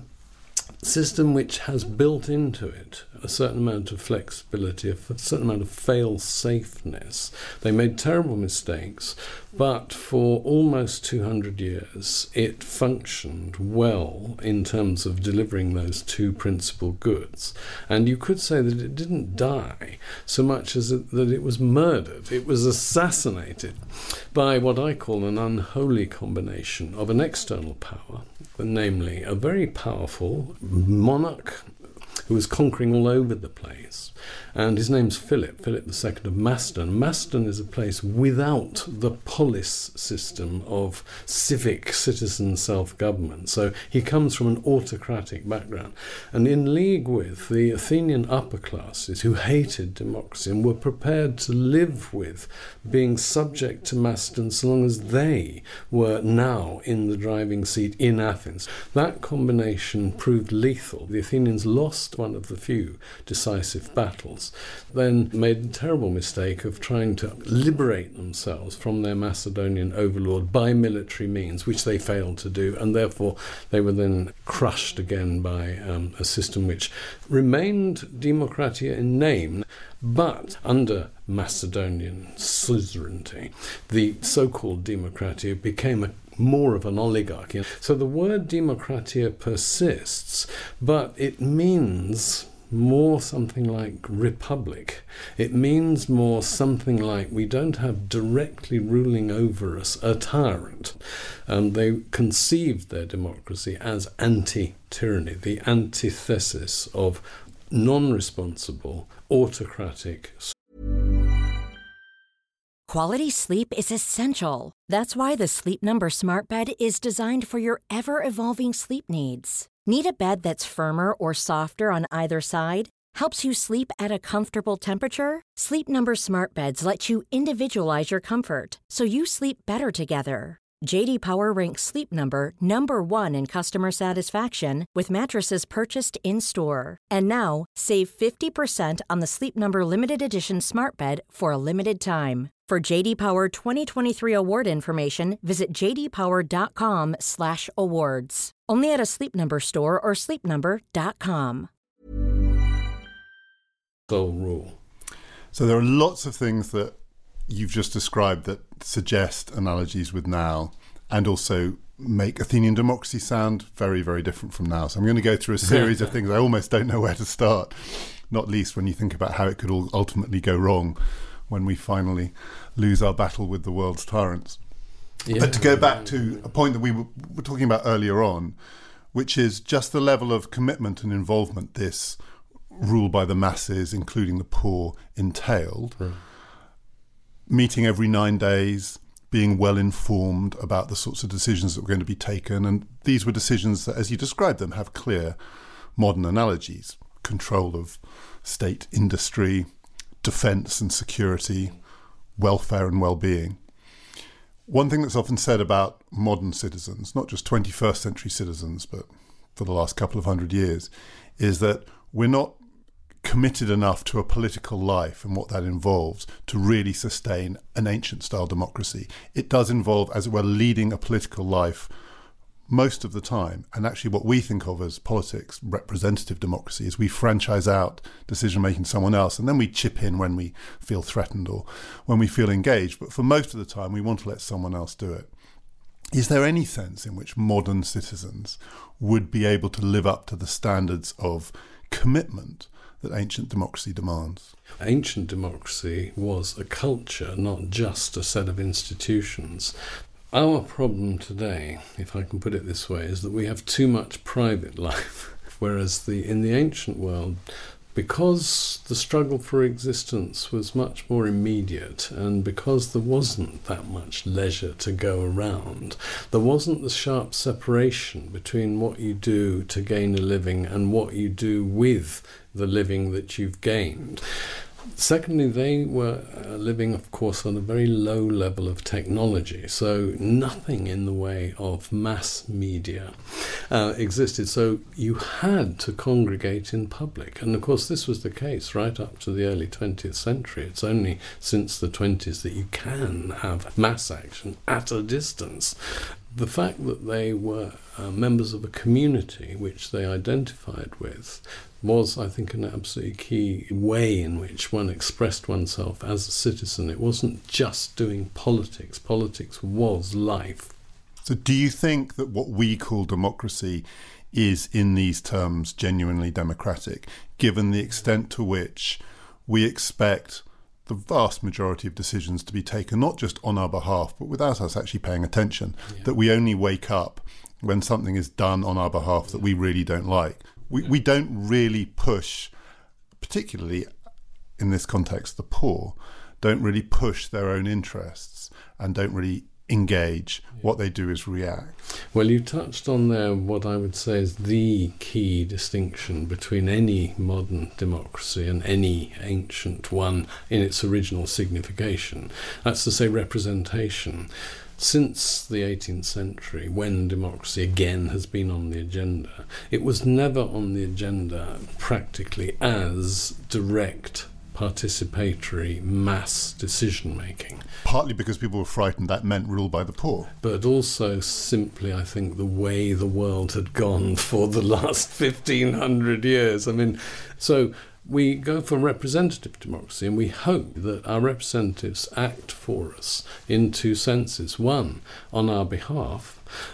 system which has built into it a certain amount of flexibility, a certain amount of fail-safeness. They made terrible mistakes, but for almost 200 years it functioned well in terms of delivering those two principal goods. And you could say that it didn't die so much as that it was murdered. It was assassinated by what I call an unholy combination of an external power, namely a very powerful monarch who was conquering all over the place. And his name's Philip II of Macedon. Macedon is a place without the polis system of civic citizen self-government. So he comes from an autocratic background. And in league with the Athenian upper classes who hated democracy and were prepared to live with being subject to Macedon so long as they were now in the driving seat in Athens. That combination proved lethal. The Athenians lost one of the few decisive battles, then made a terrible mistake of trying to liberate themselves from their Macedonian overlord by military means, which they failed to do, and therefore they were then crushed again by a system which remained democratia in name, but under Macedonian suzerainty, the so-called democratia became more of an oligarchy. So the word democratia persists, but it means more something like republic. It means more something like we don't have directly ruling over us a tyrant. They conceived their democracy as anti-tyranny, the antithesis of non-responsible, autocratic. Quality sleep is essential. That's why the Sleep Number Smart Bed is designed for your ever-evolving sleep needs. Need a bed that's firmer or softer on either side? Helps you sleep at a comfortable temperature? Sleep Number Smart Beds let you individualize your comfort, so you sleep better together. J.D. Power ranks Sleep Number number 1 in customer satisfaction with mattresses purchased in-store. And now, save 50% on the Sleep Number Limited Edition Smart Bed for a limited time. For J.D. Power 2023 award information, visit jdpower.com/awards. Only at a Sleep Number store or sleepnumber.com. Sole rule. So there are lots of things that you've just described that suggest analogies with now and also make Athenian democracy sound very, very different from now. So I'm going to go through a series of things. I almost don't know where to start, not least when you think about how it could all ultimately go wrong when we finally lose our battle with the world's tyrants. Yeah. But to go back to a point that we were talking about earlier on, which is just the level of commitment and involvement this rule by the masses, including the poor, entailed. Right. Meeting every 9 days, being well informed about the sorts of decisions that were going to be taken. And these were decisions that, as you described them, have clear modern analogies. control of state industry, defence and security, welfare and well-being. One thing that's often said about modern citizens, not just 21st century citizens, but for the last couple of hundred years, is that we're not committed enough to a political life and what that involves to really sustain an ancient-style democracy. It does involve, as it were, leading a political life most of the time. And actually what we think of as politics, representative democracy, is we franchise out decision-making to someone else, and then we chip in when we feel threatened or when we feel engaged. But for most of the time, we want to let someone else do it. Is there any sense in which modern citizens would be able to live up to the standards of commitment that ancient democracy demands? Ancient democracy was a culture, not just a set of institutions. Our problem today, if I can put it this way, is that we have too much private life, whereas in the ancient world, because the struggle for existence was much more immediate, and because there wasn't that much leisure to go around, there wasn't the sharp separation between what you do to gain a living and what you do with the living that you've gained. Secondly, they were living, of course, on a very low level of technology, so nothing in the way of mass media existed. So you had to congregate in public. And, of course, this was the case right up to the early 20th century. It's only since the 20s that you can have mass action at a distance. The fact that they were members of a community which they identified with was, I think, an absolutely key way in which one expressed oneself as a citizen. It wasn't just doing politics. Politics was life. So do you think that what we call democracy is, in these terms, genuinely democratic, given the extent to which we expect the vast majority of decisions to be taken not just on our behalf, but without us actually paying attention, that we only wake up when something is done on our behalf that we really don't like? We don't really push, particularly in this context, the poor, don't really push their own interests and don't really engage. What they do is react. Well, you touched on there what I would say is the key distinction between any modern democracy and any ancient one in its original signification. That's to say, representation. Since the 18th century, when democracy again has been on the agenda, it was never on the agenda practically as direct, participatory, mass decision-making. Partly because people were frightened that meant rule by the poor. But also simply, I think, the way the world had gone for the last 1,500 years. I mean, so we go for representative democracy, and we hope that our representatives act for us in two senses. One, on our behalf,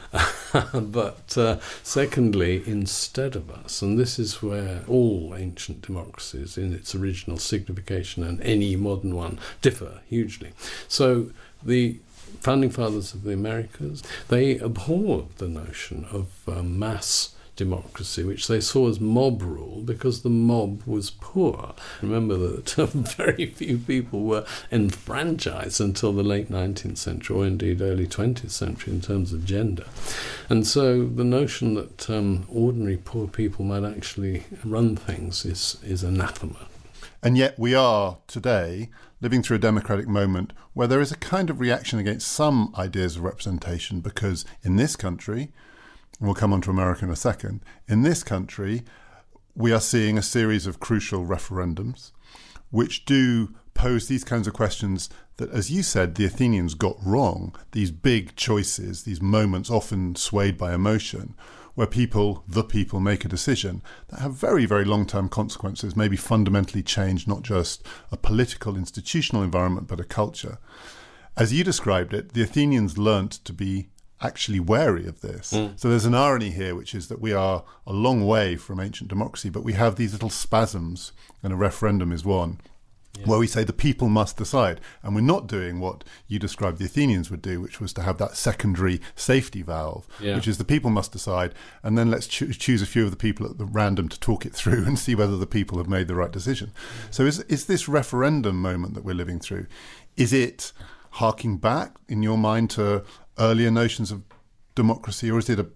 but secondly, instead of us. And this is where all ancient democracies, in its original signification, and any modern one, differ hugely. So the founding fathers of the Americas, they abhorred the notion of mass democracy, which they saw as mob rule because the mob was poor. Remember that very few people were enfranchised until the late 19th century, or indeed early 20th century in terms of gender. And so the notion that ordinary poor people might actually run things is anathema. And yet we are today living through a democratic moment where there is a kind of reaction against some ideas of representation, because in this country, and we'll come on to America in a second, in this country we are seeing a series of crucial referendums which do pose these kinds of questions that, as you said, the Athenians got wrong. These big choices, these moments often swayed by emotion, where the people make a decision that have very, very long-term consequences, maybe fundamentally change not just a political, institutional environment, but a culture. As you described it, the Athenians learnt to be actually wary of this. So there's an irony here, which is that we are a long way from ancient democracy, but we have these little spasms, and a referendum is one, where we say the people must decide. And we're not doing what you described the Athenians would do, which was to have that secondary safety valve, which is the people must decide, and then let's choose a few of the people at the random to talk it through and see whether the people have made the right decision. So is this referendum moment that we're living through, is it harking back, in your mind, to earlier notions of democracy, or is it a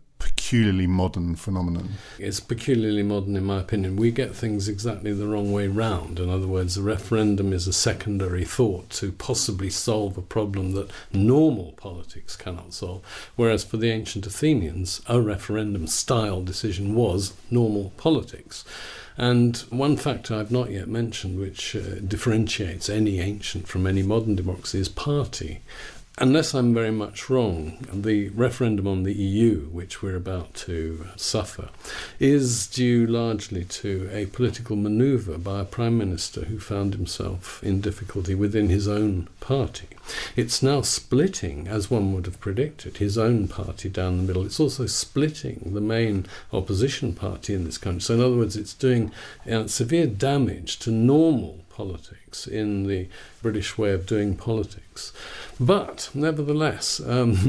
peculiarly modern phenomenon? It's peculiarly modern in my opinion. We get things exactly the wrong way round. In other words, a referendum is a secondary thought to possibly solve a problem that normal politics cannot solve. Whereas for the ancient Athenians, a referendum-style decision was normal politics. And one factor I've not yet mentioned, which differentiates any ancient from any modern democracy, is party. Unless I'm very much wrong, the referendum on the EU, which we're about to suffer, is due largely to a political manoeuvre by a prime minister who found himself in difficulty within his own party. It's now splitting, as one would have predicted, his own party down the middle. It's also splitting the main opposition party in this country. So in other words, it's doing severe damage to normal politics in the British way of doing politics. But nevertheless,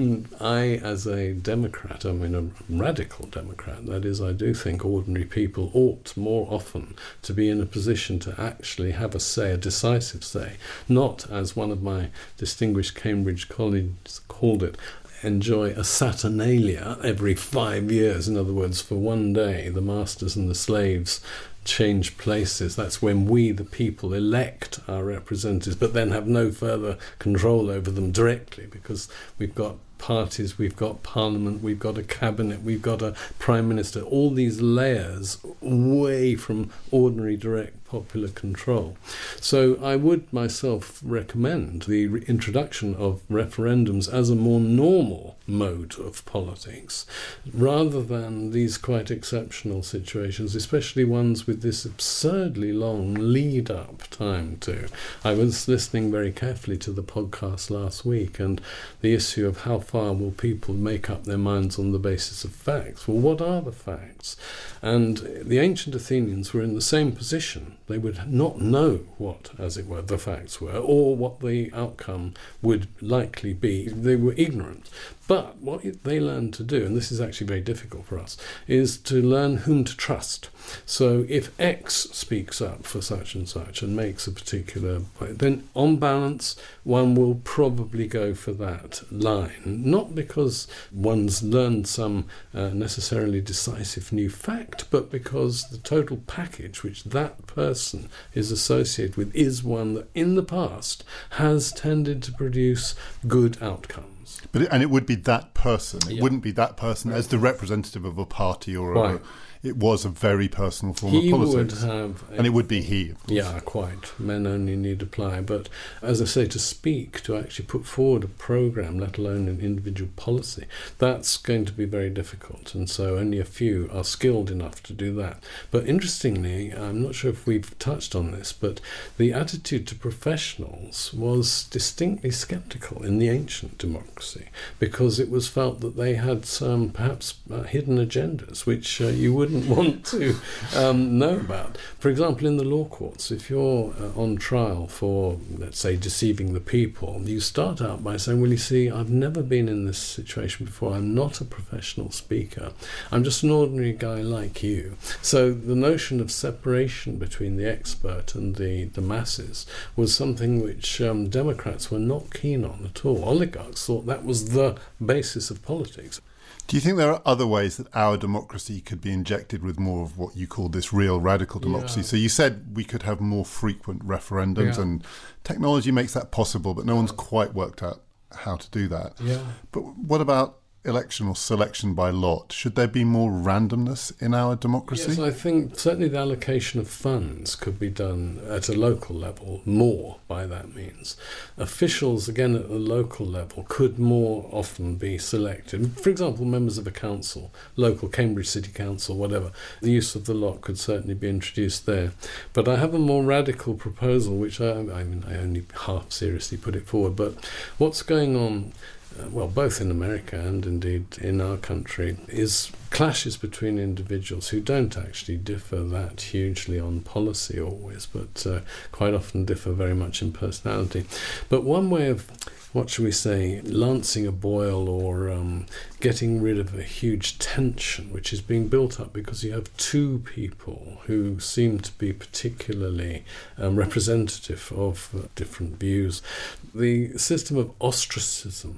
I, as a Democrat, I mean a radical Democrat, that is, I do think ordinary people ought more often to be in a position to actually have a say, a decisive say, not, as one of my distinguished Cambridge colleagues called it, enjoy a Saturnalia every 5 years. In other words, for one day, the masters and the slaves change places. That's when we, the people, elect our representatives, but then have no further control over them directly, because we've got parties, we've got parliament, we've got a cabinet, we've got a prime minister, all these layers away from ordinary direct popular control. So I would myself recommend the introduction of referendums as a more normal mode of politics, rather than these quite exceptional situations, especially ones with this absurdly long lead-up time to. I was listening very carefully to the podcast last week, and the issue of how far will people make up their minds on the basis of facts. Well, what are the facts? And the ancient Athenians were in the same position. They would not know what, as it were, the facts were, or what the outcome would likely be. They were ignorant. But what they learned to do, and this is actually very difficult for us, is to learn whom to trust. So if X speaks up for such and such and makes a particular point, then on balance, one will probably go for that line. Not because one's learned some necessarily decisive new fact, but because the total package which that person is associated with is one that in the past has tended to produce good outcomes. But it would be that person. It Yeah. wouldn't be that person as the representative of a party or Right. it was a very personal form He of would politics. And it would be he. Of course. Yeah, quite. Men only need apply. But as I say, to speak, to actually put forward a programme, let alone an individual policy, that's going to be very difficult. And so only a few are skilled enough to do that. But interestingly, I'm not sure if we've touched on this, but the attitude to professionals was distinctly sceptical in the ancient democracy, because it was felt that they had some perhaps hidden agendas which you wouldn't want to know about. For example, in the law courts, if you're on trial for, let's say, deceiving the people, you start out by saying, well, you see, I've never been in this situation before. I'm not a professional speaker. I'm just an ordinary guy like you. So the notion of separation between the expert and the masses was something which Democrats were not keen on at all. Oligarchs thought that was the basis of politics. Do you think there are other ways that our democracy could be injected with more of what you call this real radical democracy? Yeah. So you said we could have more frequent referendums, Yeah. and technology makes that possible, but no one's quite worked out how to do that. Yeah. But what about election or selection by lot? Should there be more randomness in our democracy? Yes, I think certainly the allocation of funds could be done at a local level more by that means. Officials, again, at the local level could more often be selected. For example, members of a council, local Cambridge City Council, whatever, the use of the lot could certainly be introduced there. But I have a more radical proposal, which I only half seriously put it forward, but what's going on, well, both in America and indeed in our country, is clashes between individuals who don't actually differ that hugely on policy always, but quite often differ very much in personality. But one way of, what shall we say, lancing a boil or getting rid of a huge tension which is being built up because you have two people who seem to be particularly representative of different views. The system of ostracism,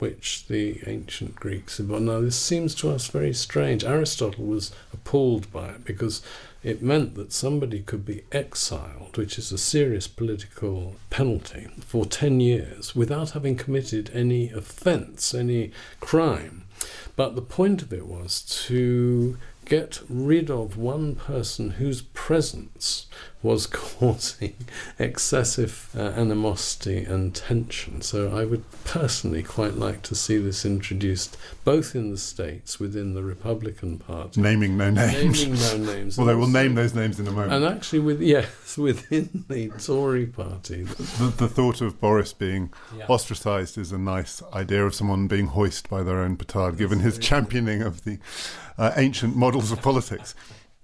which the ancient Greeks had. Now, this seems to us very strange. Aristotle was appalled by it because it meant that somebody could be exiled, which is a serious political penalty, for 10 years without having committed any offence, any crime. But the point of it was to get rid of one person whose presence was causing excessive animosity and tension. So I would personally quite like to see this introduced both in the States, within the Republican Party. Naming no names. Naming no names. Although we'll name those names in a moment. And actually, within the Tory party. The thought of Boris being ostracised is a nice idea of someone being hoisted by their own petard, given his championing of the ancient models of politics.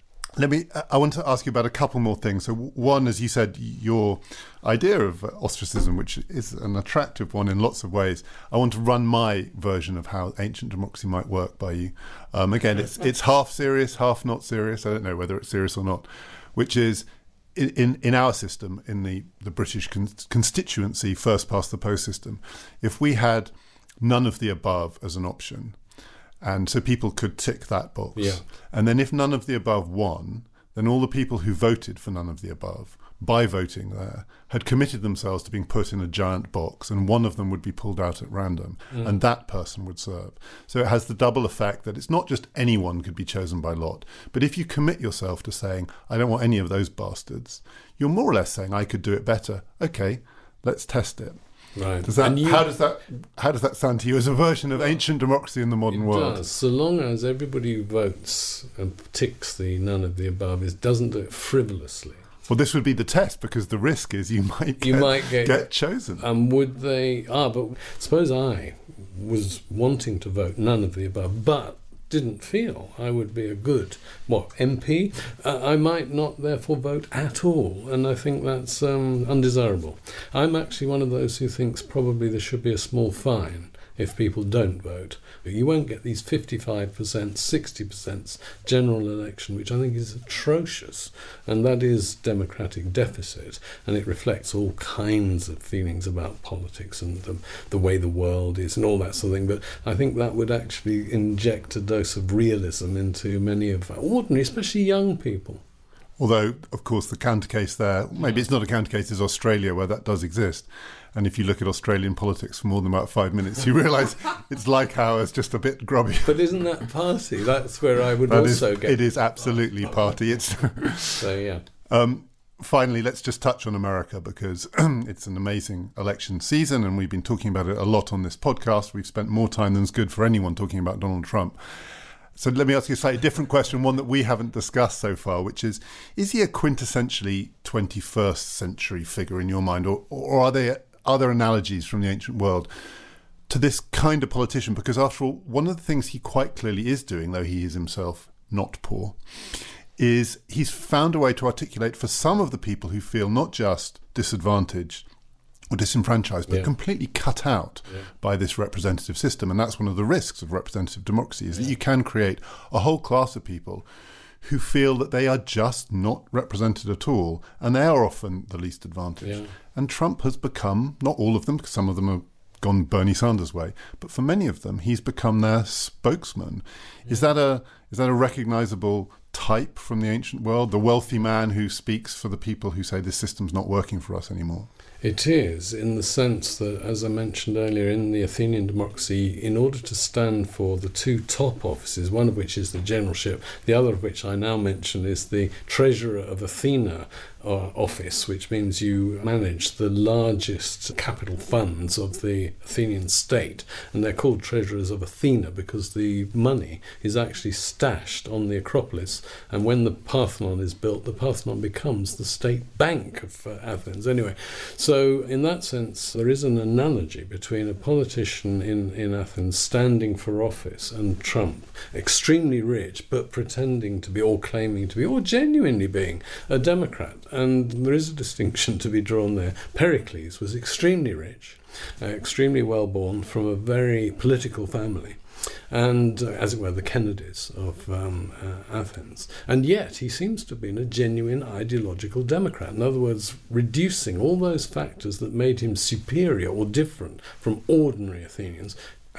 I want to ask you about a couple more things. So one, as you said, your idea of ostracism, which is an attractive one in lots of ways. I want to run my version of how ancient democracy might work by you. Again, it's half serious, half not serious. I don't know whether it's serious or not, which is in our system, in the British constituency, first past the post system, if we had none of the above as an option, and so people could tick that box. Yeah. And then if none of the above won, then all the people who voted for none of the above, by voting there, had committed themselves to being put in a giant box, and one of them would be pulled out at random, and that person would serve. So it has the double effect that it's not just anyone could be chosen by lot, but if you commit yourself to saying, I don't want any of those bastards, you're more or less saying, I could do it better. Okay, let's test it. Right. How does that sound to you as a version of ancient democracy in the modern world? It does, so long as everybody who votes and ticks the none of the above doesn't do it frivolously. Well, this would be the test, because the risk is you might get chosen. Would they? But suppose I was wanting to vote none of the above, but didn't feel I would be a good MP, I might not therefore vote at all, and I think that's undesirable. I'm actually one of those who thinks probably there should be a small fine if people don't vote. You won't get these 55%, 60% general election, which I think is atrocious, and that is democratic deficit, and it reflects all kinds of feelings about politics and the way the world is and all that sort of thing. But I think that would actually inject a dose of realism into many of ordinary, especially young people. Although, of course, the counter case there, maybe it's not a counter case, is Australia, where that does exist. And if you look at Australian politics for more than about 5 minutes, you realise it's like ours, just a bit grubby. But isn't that party? That's where I would also get... It is absolutely party. So, yeah. Finally, let's just touch on America, because it's an amazing election season, and we've been talking about it a lot on this podcast. We've spent more time than's good for anyone talking about Donald Trump. So let me ask you a slightly different question, one that we haven't discussed so far, which is he a quintessentially 21st century figure in your mind, or are there other analogies from the ancient world to this kind of politician? Because after all, one of the things he quite clearly is doing, though he is himself not poor, is he's found a way to articulate for some of the people who feel not just disadvantaged or disenfranchised, but completely cut out by this representative system. And that's one of the risks of representative democracy, is that you can create a whole class of people who feel that they are just not represented at all, and they are often the least advantaged. And Trump has become, not all of them, because some of them have gone Bernie Sanders' way, but for many of them, he's become their spokesman. Is that a recognisable type from the ancient world, the wealthy man who speaks for the people who say this system's not working for us anymore? It is, in the sense that, as I mentioned earlier, in the Athenian democracy, in order to stand for the two top offices, one of which is the generalship, the other of which I now mention is the treasurer of Athena office, which means you manage the largest capital funds of the Athenian state, and they're called treasurers of Athena because the money is actually stashed on the Acropolis, and when the Parthenon is built, the Parthenon becomes the state bank of Athens. Anyway, so in that sense, there is an analogy between a politician in Athens standing for office and Trump, extremely rich, but pretending to be, or claiming to be, or genuinely being a Democrat. And there is a distinction to be drawn there. Pericles was extremely rich, extremely well-born, from a very political family, and as it were, the Kennedys of Athens. And yet he seems to have been a genuine ideological Democrat. In other words, reducing all those factors that made him superior or different from ordinary Athenians,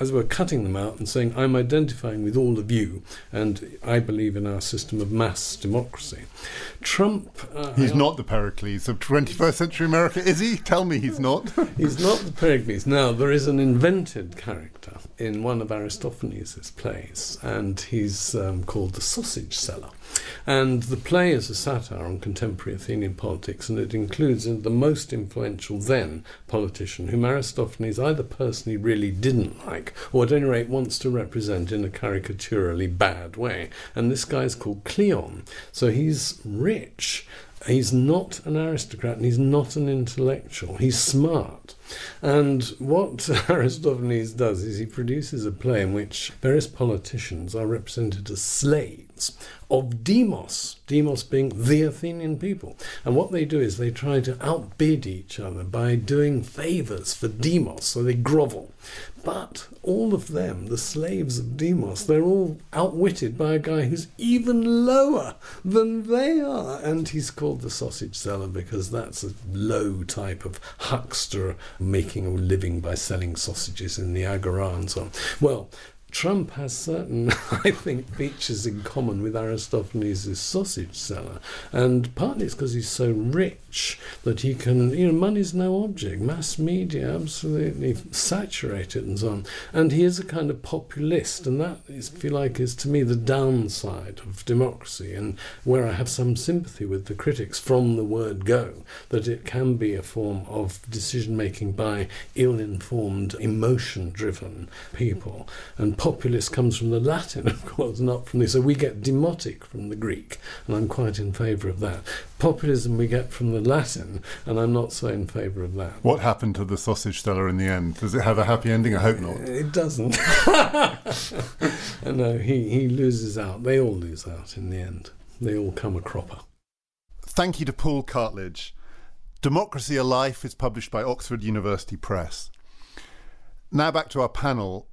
as we're cutting them out and saying, I'm identifying with all of you, and I believe in our system of mass democracy. Trump... he's not the Pericles of 21st century America, is he? Tell me he's not. He's not the Pericles. Now, there is an invented character in one of Aristophanes' plays, and he's called the Sausage Seller. And the play is a satire on contemporary Athenian politics, and it includes the most influential then politician, whom Aristophanes either personally really didn't like, or at any rate wants to represent in a caricaturally bad way. And this guy's called Cleon. So he's rich. He's not an aristocrat, and he's not an intellectual. He's smart. And what Aristophanes does is he produces a play in which various politicians are represented as slaves of Demos, Demos being the Athenian people. And what they do is they try to outbid each other by doing favours for Demos, so they grovel. But all of them, the slaves of Demos, they're all outwitted by a guy who's even lower than they are. And he's called the Sausage Seller because that's a low type of huckster making a living by selling sausages in the Agora and so on. Well, Trump has certain, I think, features in common with Aristophanes' Sausage Seller, and partly it's because he's so rich that he can, money's no object, mass media absolutely saturate it and so on, and he is a kind of populist, and that is, if you like, is to me the downside of democracy, and where I have some sympathy with the critics from the word go, that it can be a form of decision-making by ill-informed, emotion-driven people, and populist comes from the Latin, of course, not from the... So we get demotic from the Greek, and I'm quite in favour of that. Populism we get from the Latin, and I'm not so in favour of that. What happened to the Sausage Seller in the end? Does it have a happy ending? I hope not. It doesn't. No, he loses out. They all lose out in the end. They all come a cropper. Thank you to Paul Cartledge. Democracy A Life is published by Oxford University Press. Now back to our panel.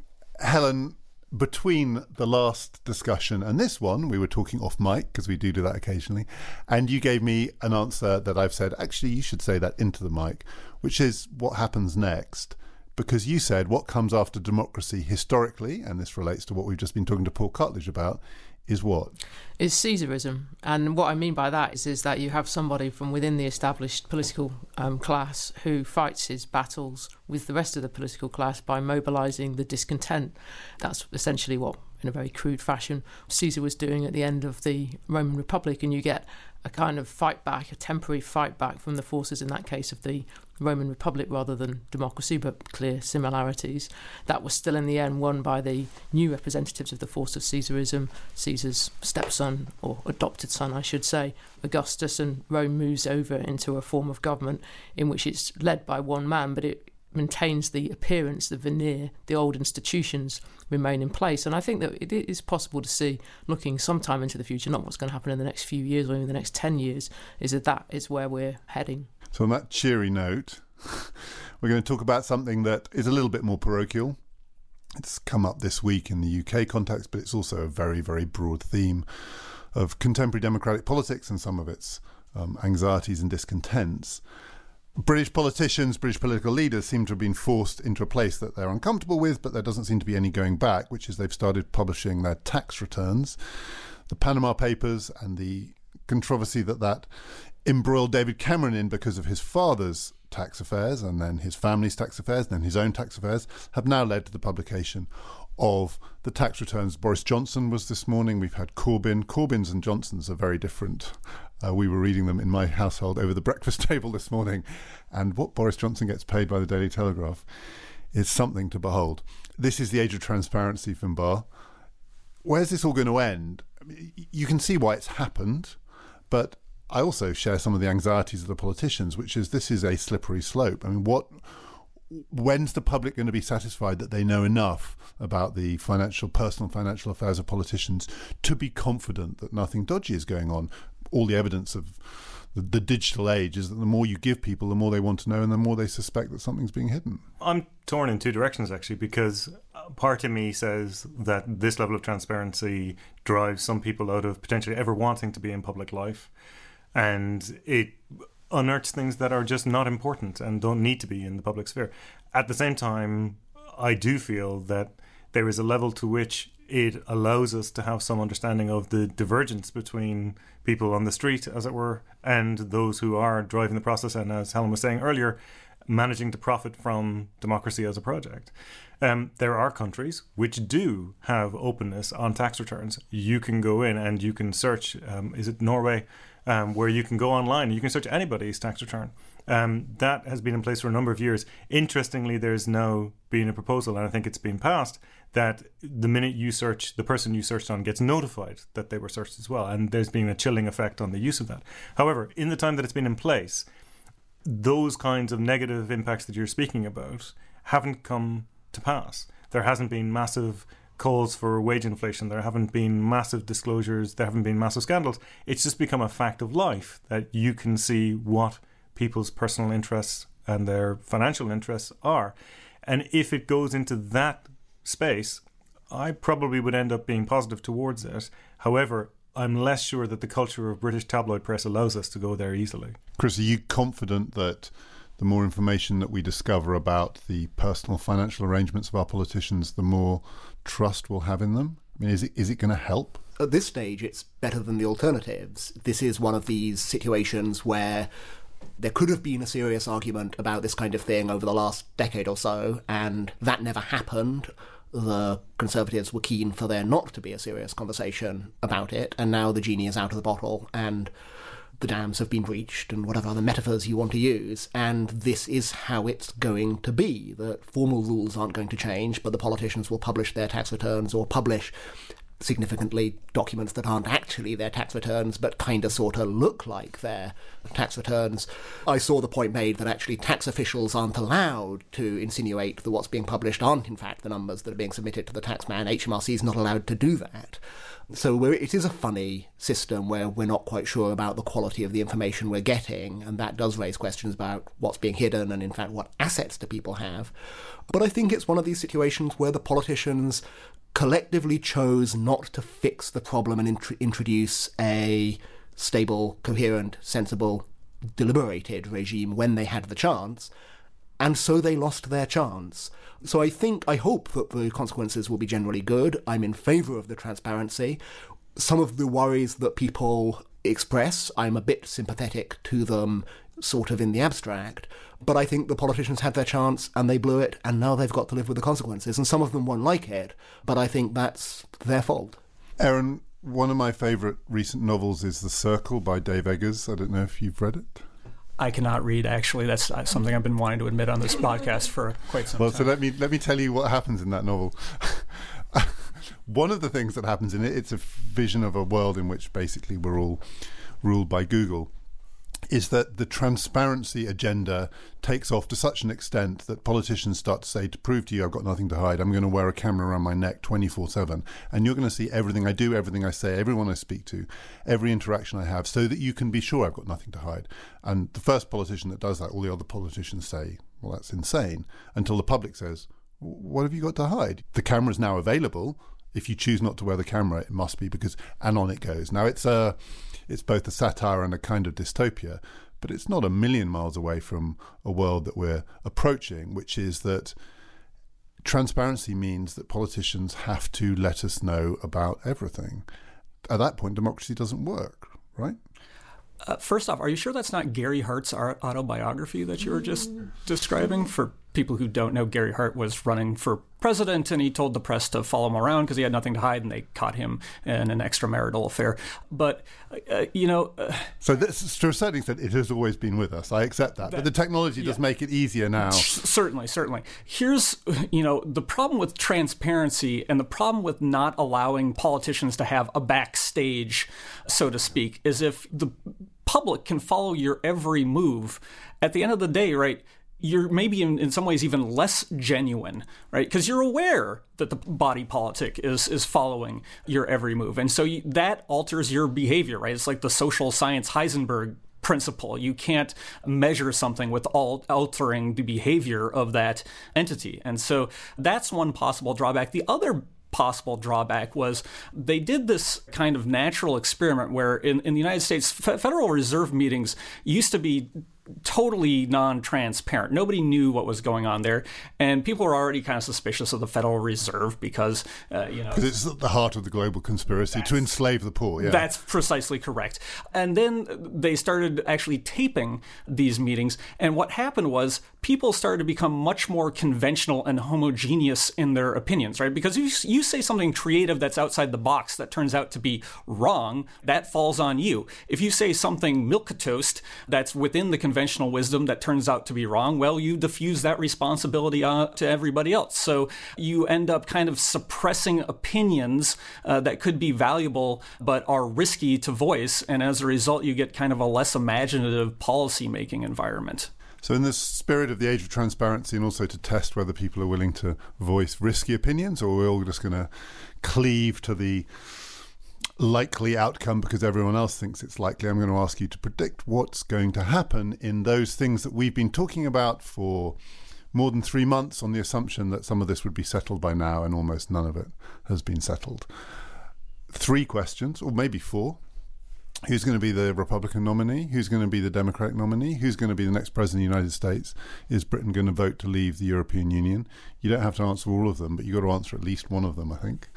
Helen, between the last discussion and this one, we were talking off mic, because we do that occasionally, and you gave me an answer that I've said, actually, you should say that into the mic, which is what happens next. Because you said what comes after democracy historically, and this relates to what we've just been talking to Paul Cartledge about, is what? Is Caesarism. And what I mean by that is that you have somebody from within the established political class who fights his battles with the rest of the political class by mobilising the discontent. That's essentially what, in a very crude fashion, Caesar was doing at the end of the Roman Republic, and you get a kind of fight back, a temporary fight back from the forces, in that case, of the Roman Republic rather than democracy, but clear similarities. That was still in the end won by the new representatives of the force of Caesarism, Caesar's stepson, or adopted son, I should say, Augustus, and Rome moves over into a form of government in which it's led by one man, but it maintains the appearance, the veneer, the old institutions remain in place. And I think that it is possible to see, looking sometime into the future, not what's going to happen in the next few years or even the next 10 years, is that is where we're heading. So on that cheery note, we're going to talk about something that is a little bit more parochial. It's come up this week in the UK context, but it's also a very, very broad theme of contemporary democratic politics and some of its anxieties and discontents. British politicians, British political leaders seem to have been forced into a place that they're uncomfortable with, but there doesn't seem to be any going back, which is they've started publishing their tax returns. The Panama Papers and the controversy that embroiled David Cameron in because of his father's tax affairs and then his family's tax affairs and then his own tax affairs have now led to the publication of the tax returns. Boris Johnson was this morning. We've had Corbyn. Corbyns and Johnsons are very different. We were reading them in my household over the breakfast table this morning, and what Boris Johnson gets paid by the Daily Telegraph is something to behold. This is the age of transparency, Finbar. Where's this all going to end? I mean, you can see why it's happened, but I also share some of the anxieties of the politicians, which is this is a slippery slope. I mean, when's the public going to be satisfied that they know enough about the personal financial affairs of politicians to be confident that nothing dodgy is going on? All the evidence of the digital age is that the more you give people, the more they want to know and the more they suspect that something's being hidden. I'm torn in two directions, actually, because part of me says that this level of transparency drives some people out of potentially ever wanting to be in public life, and it unearths things that are just not important and don't need to be in the public sphere. At the same time, I do feel that there is a level to which it allows us to have some understanding of the divergence between people on the street, as it were, and those who are driving the process, and as Helen was saying earlier, managing to profit from democracy as a project. There are countries which do have openness on tax returns. You can go in and you can search, is it Norway, where you can go online and you can search anybody's tax return. That has been in place for a number of years. Interestingly, there's now been a proposal, and I think it's been passed, that the minute you search, the person you searched on gets notified that they were searched as well. And there's been a chilling effect on the use of that. However, in the time that it's been in place, those kinds of negative impacts that you're speaking about haven't come to pass. There hasn't been massive calls for wage inflation. There haven't been massive disclosures. There haven't been massive scandals. It's just become a fact of life that you can see what people's personal interests and their financial interests are. And if it goes into that space, I probably would end up being positive towards it. However, I'm less sure that the culture of British tabloid press allows us to go there easily. Chris, are you confident that the more information that we discover about the personal financial arrangements of our politicians, the more trust we'll have in them? I mean, is it going to help? At this stage, it's better than the alternatives. This is one of these situations where there could have been a serious argument about this kind of thing over the last decade or so, and that never happened. The Conservatives were keen for there not to be a serious conversation about it, and now the genie is out of the bottle, and the dams have been breached, and whatever other metaphors you want to use, and this is how it's going to be. The formal rules aren't going to change, but the politicians will publish their tax returns or publish significantly documents that aren't actually their tax returns but kind of sort of look like their tax returns. I saw the point made that actually tax officials aren't allowed to insinuate that what's being published aren't in fact the numbers that are being submitted to the taxman. HMRC is not allowed to do that. So it is a funny system where we're not quite sure about the quality of the information we're getting, and that does raise questions about what's being hidden and in fact what assets do people have. But I think it's one of these situations where the politicians collectively chose not to fix the problem and introduce a stable, coherent, sensible, deliberated regime when they had the chance, and so they lost their chance. So I hope that the consequences will be generally good. I'm in favour of the transparency. Some of the worries that people express, I'm a bit sympathetic to them, sort of in the abstract, but I think the politicians had their chance and they blew it, and now they've got to live with the consequences, and some of them won't like it, but I think that's their fault. Aaron, one of my favourite recent novels is The Circle by Dave Eggers. I don't know if you've read it. I cannot read, actually. That's something I've been wanting to admit on this podcast for quite some time. Well, so let me tell you what happens in that novel. One of the things that happens in it, it's a vision of a world in which basically we're all ruled by Google, is that the transparency agenda takes off to such an extent that politicians start to say, to prove to you I've got nothing to hide, I'm going to wear a camera around my neck 24/7, and you're going to see everything I do, everything I say, everyone I speak to, every interaction I have, so that you can be sure I've got nothing to hide. And the first politician that does that, all the other politicians say, well, that's insane, until the public says, what have you got to hide? The camera's now available. If you choose not to wear the camera, it must be because, and on it goes. Now, it's both a satire and a kind of dystopia, but it's not a million miles away from a world that we're approaching, which is that transparency means that politicians have to let us know about everything. At that point, democracy doesn't work, right? First off, are you sure that's not Gary Hart's autobiography that you were just describing? For people who don't know, Gary Hart was running for president, and he told the press to follow him around because he had nothing to hide, and they caught him in an extramarital affair. But, So this, to a certain extent, it has always been with us. I accept that. But the technology does make it easier now. Certainly. Here's, the problem with transparency and the problem with not allowing politicians to have a backstage, so to speak, is if the public can follow your every move, at the end of the day, right, you're maybe in some ways even less genuine, right? Because you're aware that the body politic is following your every move. And so that alters your behavior, right? It's like the social science Heisenberg principle. You can't measure something without altering the behavior of that entity. And so that's one possible drawback. The other possible drawback was they did this kind of natural experiment where in the United States, Federal Reserve meetings used to be totally non-transparent. Nobody knew what was going on there, and people were already kind of suspicious of the Federal Reserve because, because it's at the heart of the global conspiracy to enslave the poor. Yeah, that's precisely correct. And then they started actually taping these meetings, and what happened was people started to become much more conventional and homogeneous in their opinions, right? Because if you say something creative that's outside the box that turns out to be wrong, that falls on you. If you say something milquetoast that's within the conventional wisdom that turns out to be wrong, well, you diffuse that responsibility to everybody else. So you end up kind of suppressing opinions that could be valuable but are risky to voice, and as a result, you get kind of a less imaginative policy-making environment. So in the spirit of the age of transparency, and also to test whether people are willing to voice risky opinions, or we're all just going to cleave to the likely outcome because everyone else thinks it's likely, I'm going to ask you to predict what's going to happen in those things that we've been talking about for more than 3 months on the assumption that some of this would be settled by now, and almost none of it has been settled. 3 questions, or maybe 4. Who's going to be the Republican nominee? Who's going to be the Democratic nominee? Who's going to be the next president of the United States? Is Britain going to vote to leave the European Union? You don't have to answer all of them, but you've got to answer at least one of them, I think.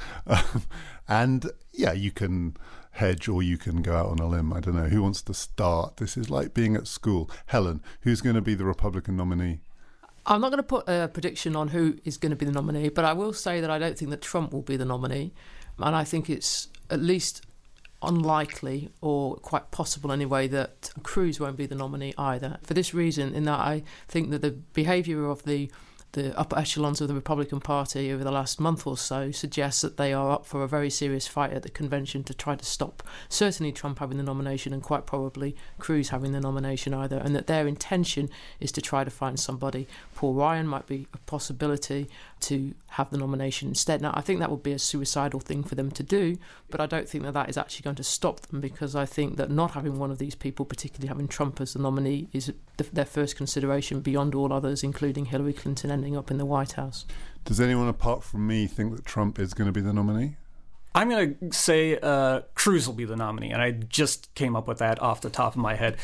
And yeah, you can hedge or you can go out on a limb. I don't know. Who wants to start? This is like being at school. Helen, who's going to be the Republican nominee? I'm not going to put a prediction on who is going to be the nominee, but I will say that I don't think that Trump will be the nominee. And I think it's at least unlikely, or quite possible anyway, that Cruz won't be the nominee either. For this reason, in that I think that the behaviour of the upper echelons of the Republican Party over the last month or so suggests that they are up for a very serious fight at the convention to try to stop certainly Trump having the nomination, and quite probably Cruz having the nomination either, and that their intention is to try to find somebody. Paul Ryan might be a possibility to have the nomination instead. Now, I think that would be a suicidal thing for them to do, but I don't think that that is actually going to stop them, because I think that not having one of these people, particularly having Trump as the nominee, is their first consideration beyond all others, including Hillary Clinton ending up in the White House. Does anyone apart from me think that Trump is going to be the nominee? I'm going to say Cruz will be the nominee, and I just came up with that off the top of my head.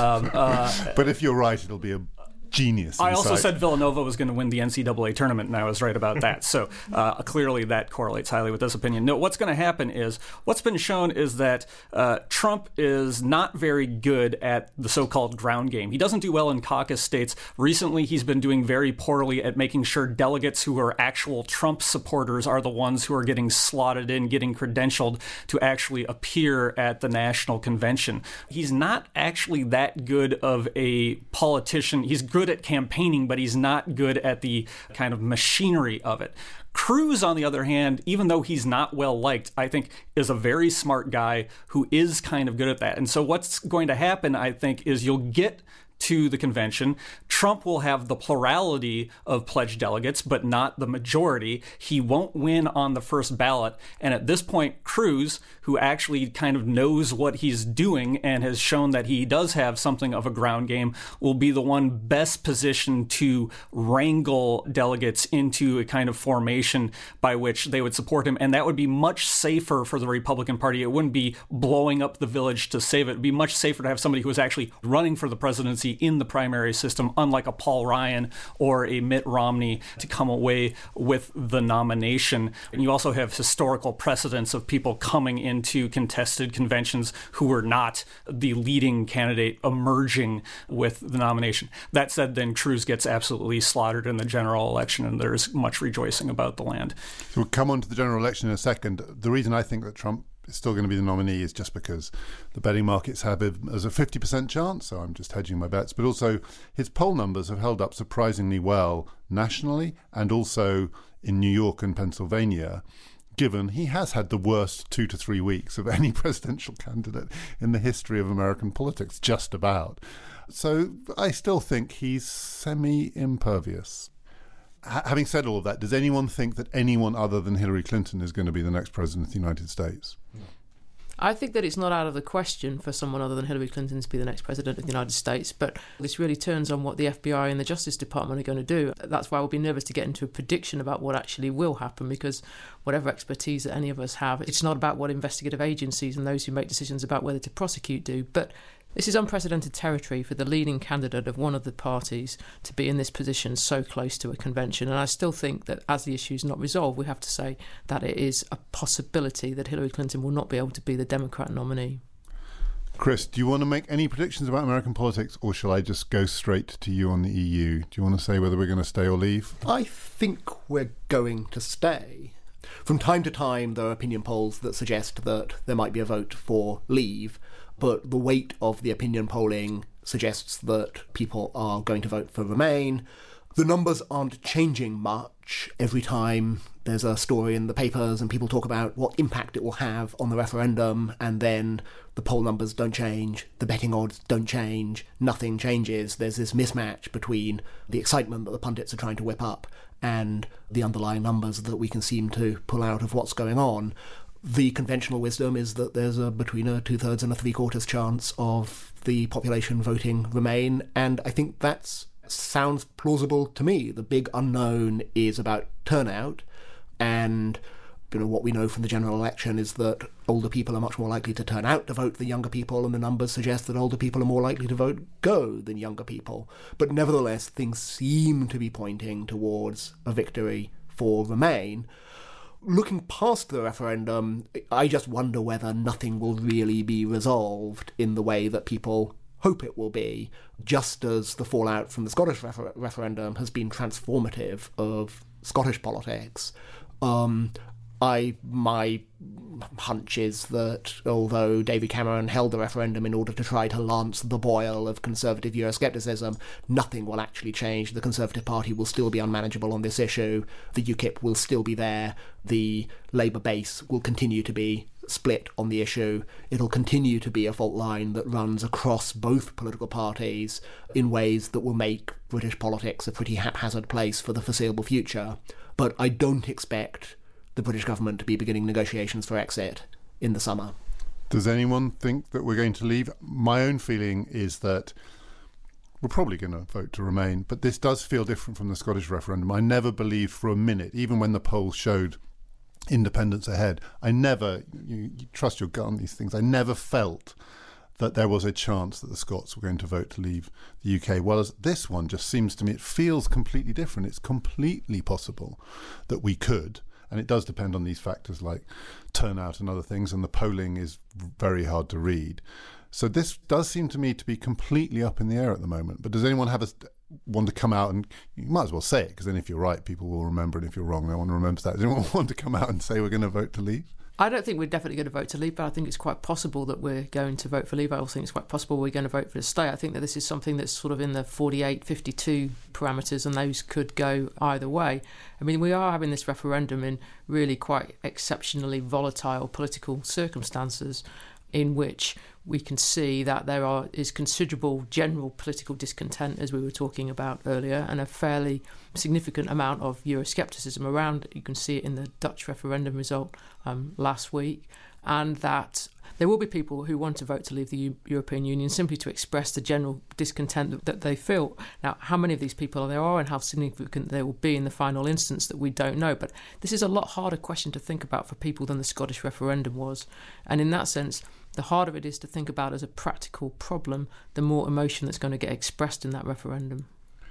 But if you're right, it'll be a genius insight. I also said Villanova was going to win the NCAA tournament, and I was right about that. So clearly that correlates highly with this opinion. No, what's going to happen is, what's been shown is that Trump is not very good at the so-called ground game. He doesn't do well in caucus states. Recently, he's been doing very poorly at making sure delegates who are actual Trump supporters are the ones who are getting slotted in, getting credentialed to actually appear at the national convention. He's not actually that good of a politician. He's good at campaigning, but he's not good at the kind of machinery of it. Cruz, on the other hand, even though he's not well liked, I think is a very smart guy who is kind of good at that. And so what's going to happen, I think, is you'll get to the convention. Trump will have the plurality of pledged delegates, but not the majority. He won't win on the first ballot. And at this point, Cruz, who actually kind of knows what he's doing and has shown that he does have something of a ground game, will be the one best positioned to wrangle delegates into a kind of formation by which they would support him. And that would be much safer for the Republican Party. It wouldn't be blowing up the village to save it. It'd be much safer to have somebody who was actually running for the presidency in the primary system, unlike a Paul Ryan or a Mitt Romney, to come away with the nomination. And you also have historical precedents of people coming into contested conventions who were not the leading candidate emerging with the nomination. That said, then Cruz gets absolutely slaughtered in the general election, and there's much rejoicing about the land. So we'll come on to the general election in a second. The reason I think that Trump is still going to be the nominee is just because the betting markets have it as a 50% chance, so I'm just hedging my bets, but also his poll numbers have held up surprisingly well nationally and also in New York and Pennsylvania, given he has had the worst 2 to 3 weeks of any presidential candidate in the history of American politics, just about. So I still think he's semi-impervious. Having said all of that, does anyone think that anyone other than Hillary Clinton is going to be the next president of the United States? I think that it's not out of the question for someone other than Hillary Clinton to be the next president of the United States, but this really turns on what the FBI and the Justice Department are going to do. That's why we'll be nervous to get into a prediction about what actually will happen, because whatever expertise that any of us have, it's not about what investigative agencies and those who make decisions about whether to prosecute do, but This is unprecedented territory for the leading candidate of one of the parties to be in this position so close to a convention. And I still think that as the issue is not resolved, we have to say that it is a possibility that Hillary Clinton will not be able to be the Democrat nominee. Chris, do you want to make any predictions about American politics, or shall I just go straight to you on the EU? Do you want to say whether we're going to stay or leave? I think we're going to stay. From time to time, there are opinion polls that suggest that there might be a vote for leave, but the weight of the opinion polling suggests that people are going to vote for Remain. The numbers aren't changing much. Every time there's a story in the papers and people talk about what impact it will have on the referendum, and then the poll numbers don't change, the betting odds don't change, nothing changes. There's this mismatch between the excitement that the pundits are trying to whip up and the underlying numbers that we can seem to pull out of what's going on. The conventional wisdom is that there's between a 2/3 and a 3/4 chance of the population voting Remain, and I think that sounds plausible to me. The big unknown is about turnout, and what we know from the general election is that older people are much more likely to turn out to vote than younger people, and the numbers suggest that older people are more likely to vote Go than younger people. But nevertheless, things seem to be pointing towards a victory for Remain. Looking past the referendum, I just wonder whether nothing will really be resolved in the way that people hope it will be, just as the fallout from the Scottish referendum has been transformative of Scottish politics. My hunch is that although David Cameron held the referendum in order to try to lance the boil of Conservative Euroscepticism, nothing will actually change. The Conservative Party will still be unmanageable on this issue. The UKIP will still be there. The Labour base will continue to be split on the issue. It'll continue to be a fault line that runs across both political parties in ways that will make British politics a pretty haphazard place for the foreseeable future. But I don't expect the British government to be beginning negotiations for exit in the summer. Does anyone think that we're going to leave? My own feeling is that we're probably going to vote to Remain, but this does feel different from the Scottish referendum. I never believed for a minute, even when the polls showed independence ahead, I never, you trust your gut on these things, I never felt that there was a chance that the Scots were going to vote to leave the UK. Whereas this one just seems to me, it feels completely different. It's completely possible that we could. And it does depend on these factors like turnout and other things, and the polling is very hard to read. So this does seem to me to be completely up in the air at the moment. But does anyone want to come out, and you might as well say it, because then if you're right, people will remember, and if you're wrong, no one remembers that. Does anyone want to come out and say we're going to vote to leave? I don't think we're definitely going to vote to leave, but I think it's quite possible that we're going to vote for leave. I also think it's quite possible we're going to vote for to stay. I think that this is something that's sort of in the 48-52 parameters, and those could go either way. I mean, we are having this referendum in really quite exceptionally volatile political circumstances, in which we can see that there is considerable general political discontent, as we were talking about earlier, and a fairly significant amount of Euroscepticism around. You can see it in the Dutch referendum result last week, and that there will be people who want to vote to leave the European Union simply to express the general discontent that they feel. Now, how many of these people there are and how significant they will be in the final instance that we don't know. But this is a lot harder question to think about for people than the Scottish referendum was. And in that sense, the harder it is to think about as a practical problem, the more emotion that's going to get expressed in that referendum.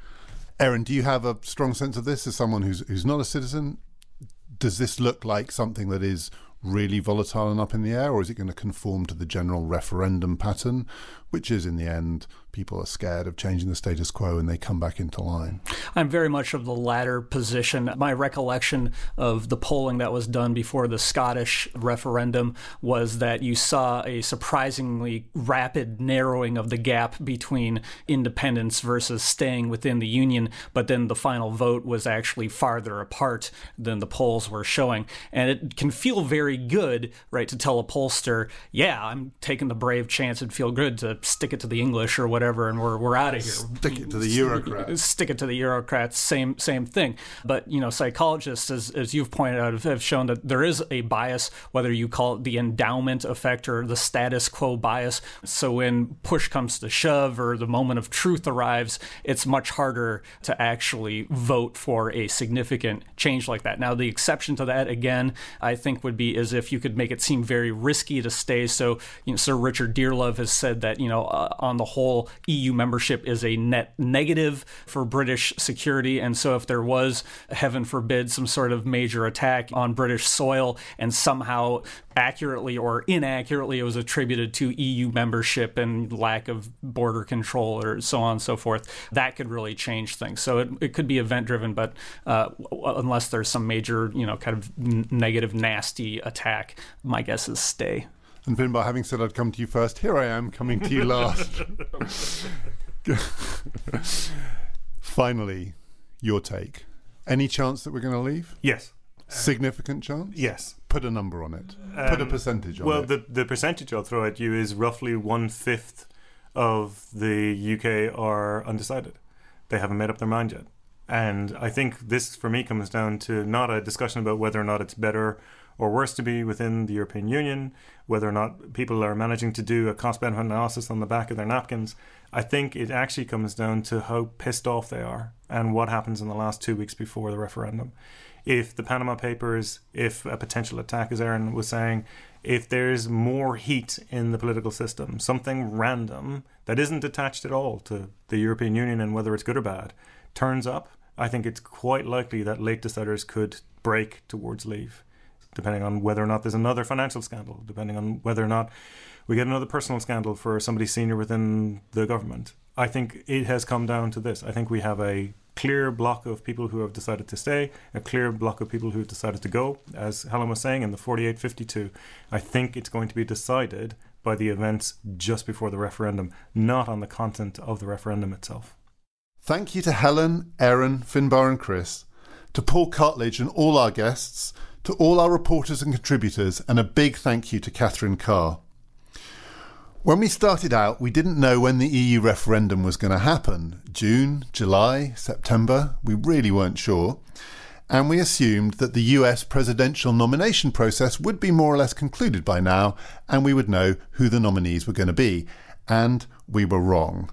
Erin, do you have a strong sense of this as someone who's not a citizen? Does this look like something that is really volatile and up in the air, or is it going to conform to the general referendum pattern, which is in the end people are scared of changing the status quo and they come back into line? I'm very much of the latter position. My recollection of the polling that was done before the Scottish referendum was that you saw a surprisingly rapid narrowing of the gap between independence versus staying within the Union, but then the final vote was actually farther apart than the polls were showing. And it can feel very good, right, to tell a pollster, yeah, I'm taking the brave chance and feel good to stick it to the English or whatever, and we're out of here. Stick it to the Eurocrats. Stick it to the Eurocrats. Same thing. But psychologists, as you've pointed out, have shown that there is a bias, whether you call it the endowment effect or the status quo bias. So when push comes to shove or the moment of truth arrives, it's much harder to actually vote for a significant change like that. Now, the exception to that, again, I think would be as if you could make it seem very risky to stay. So, Sir Richard Dearlove has said that, on the whole, EU membership is a net negative for British security. And so if there was, heaven forbid, some sort of major attack on British soil and somehow accurately or inaccurately it was attributed to EU membership and lack of border control or so on and so forth, that could really change things. So it could be event driven, but unless there's some major, kind of negative, nasty attack, my guess is stay. And Finbar, having said I'd come to you first, here I am coming to you last. Finally, your take. Any chance that we're going to leave? Yes. Significant chance? Yes. Put a number on it. Put a percentage on it. Well, the percentage I'll throw at you is roughly 1/5 of the UK are undecided. They haven't made up their mind yet. And I think this, for me, comes down to not a discussion about whether or not it's better or worse to be within the European Union, whether or not people are managing to do a cost-benefit analysis on the back of their napkins. I think it actually comes down to how pissed off they are and what happens in the last 2 weeks before the referendum. If the Panama Papers, if a potential attack, as Aaron was saying, if there's more heat in the political system, something random that isn't attached at all to the European Union and whether it's good or bad, turns up, I think it's quite likely that late deciders could break towards leave, depending on whether or not there's another financial scandal, depending on whether or not we get another personal scandal for somebody senior within the government. I think it has come down to this. I think we have a clear block of people who have decided to stay, a clear block of people who have decided to go, as Helen was saying, in the 48-52. I think it's going to be decided by the events just before the referendum, not on the content of the referendum itself. Thank you to Helen, Aaron, Finbar and Chris, to Paul Cartledge and all our guests, to all our reporters and contributors, and a big thank you to Catherine Carr. When we started out, we didn't know when the EU referendum was going to happen. June, July, September, we really weren't sure. And we assumed that the US presidential nomination process would be more or less concluded by now, and we would know who the nominees were going to be. And we were wrong.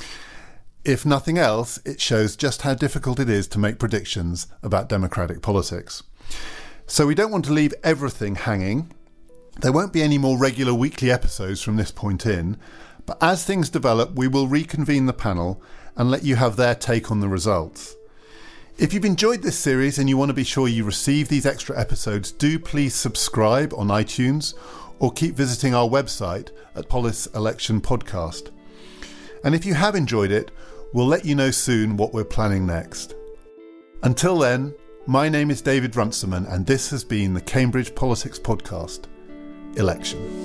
If nothing else, it shows just how difficult it is to make predictions about democratic politics. So we don't want to leave everything hanging. There won't be any more regular weekly episodes from this point in, but as things develop, we will reconvene the panel and let you have their take on the results. If you've enjoyed this series and you want to be sure you receive these extra episodes, do please subscribe on iTunes or keep visiting our website at Polis Election Podcast. And if you have enjoyed it, we'll let you know soon what we're planning next. Until then, my name is David Runciman, and this has been the Cambridge Politics Podcast, Election.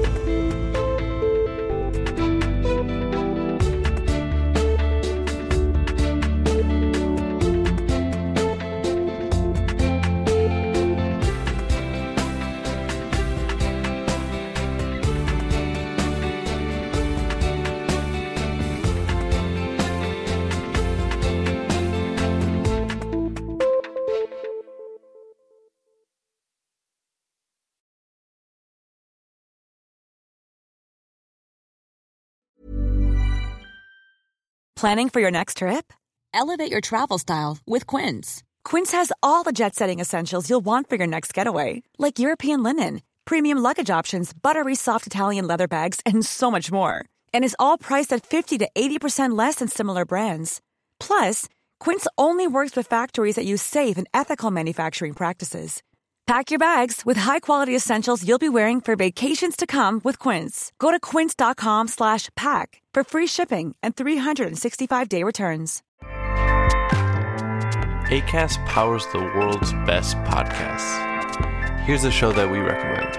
Planning for your next trip? Elevate your travel style with Quince. Quince has all the jet-setting essentials you'll want for your next getaway, like European linen, premium luggage options, buttery soft Italian leather bags, and so much more. And is all priced at 50 to 80% less than similar brands. Plus, Quince only works with factories that use safe and ethical manufacturing practices. Pack your bags with high-quality essentials you'll be wearing for vacations to come with Quince. Go to quince.com/pack for free shipping and 365-day returns. Acast powers the world's best podcasts. Here's a show that we recommend.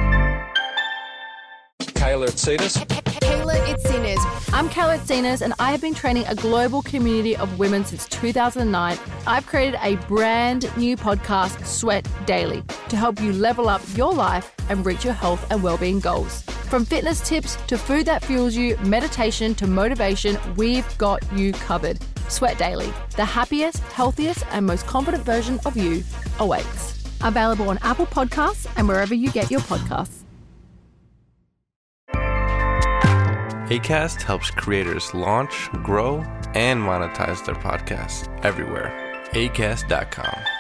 Kayla Itsinas. Kayla Itsinas. I'm Kayla Itsinas, and I have been training a global community of women since 2009. I've created a brand new podcast, Sweat Daily, to help you level up your life and reach your health and wellbeing goals. From fitness tips to food that fuels you, meditation to motivation, we've got you covered. Sweat Daily, the happiest, healthiest, and most confident version of you awaits. Available on Apple Podcasts and wherever you get your podcasts. Acast helps creators launch, grow, and monetize their podcasts everywhere. Acast.com.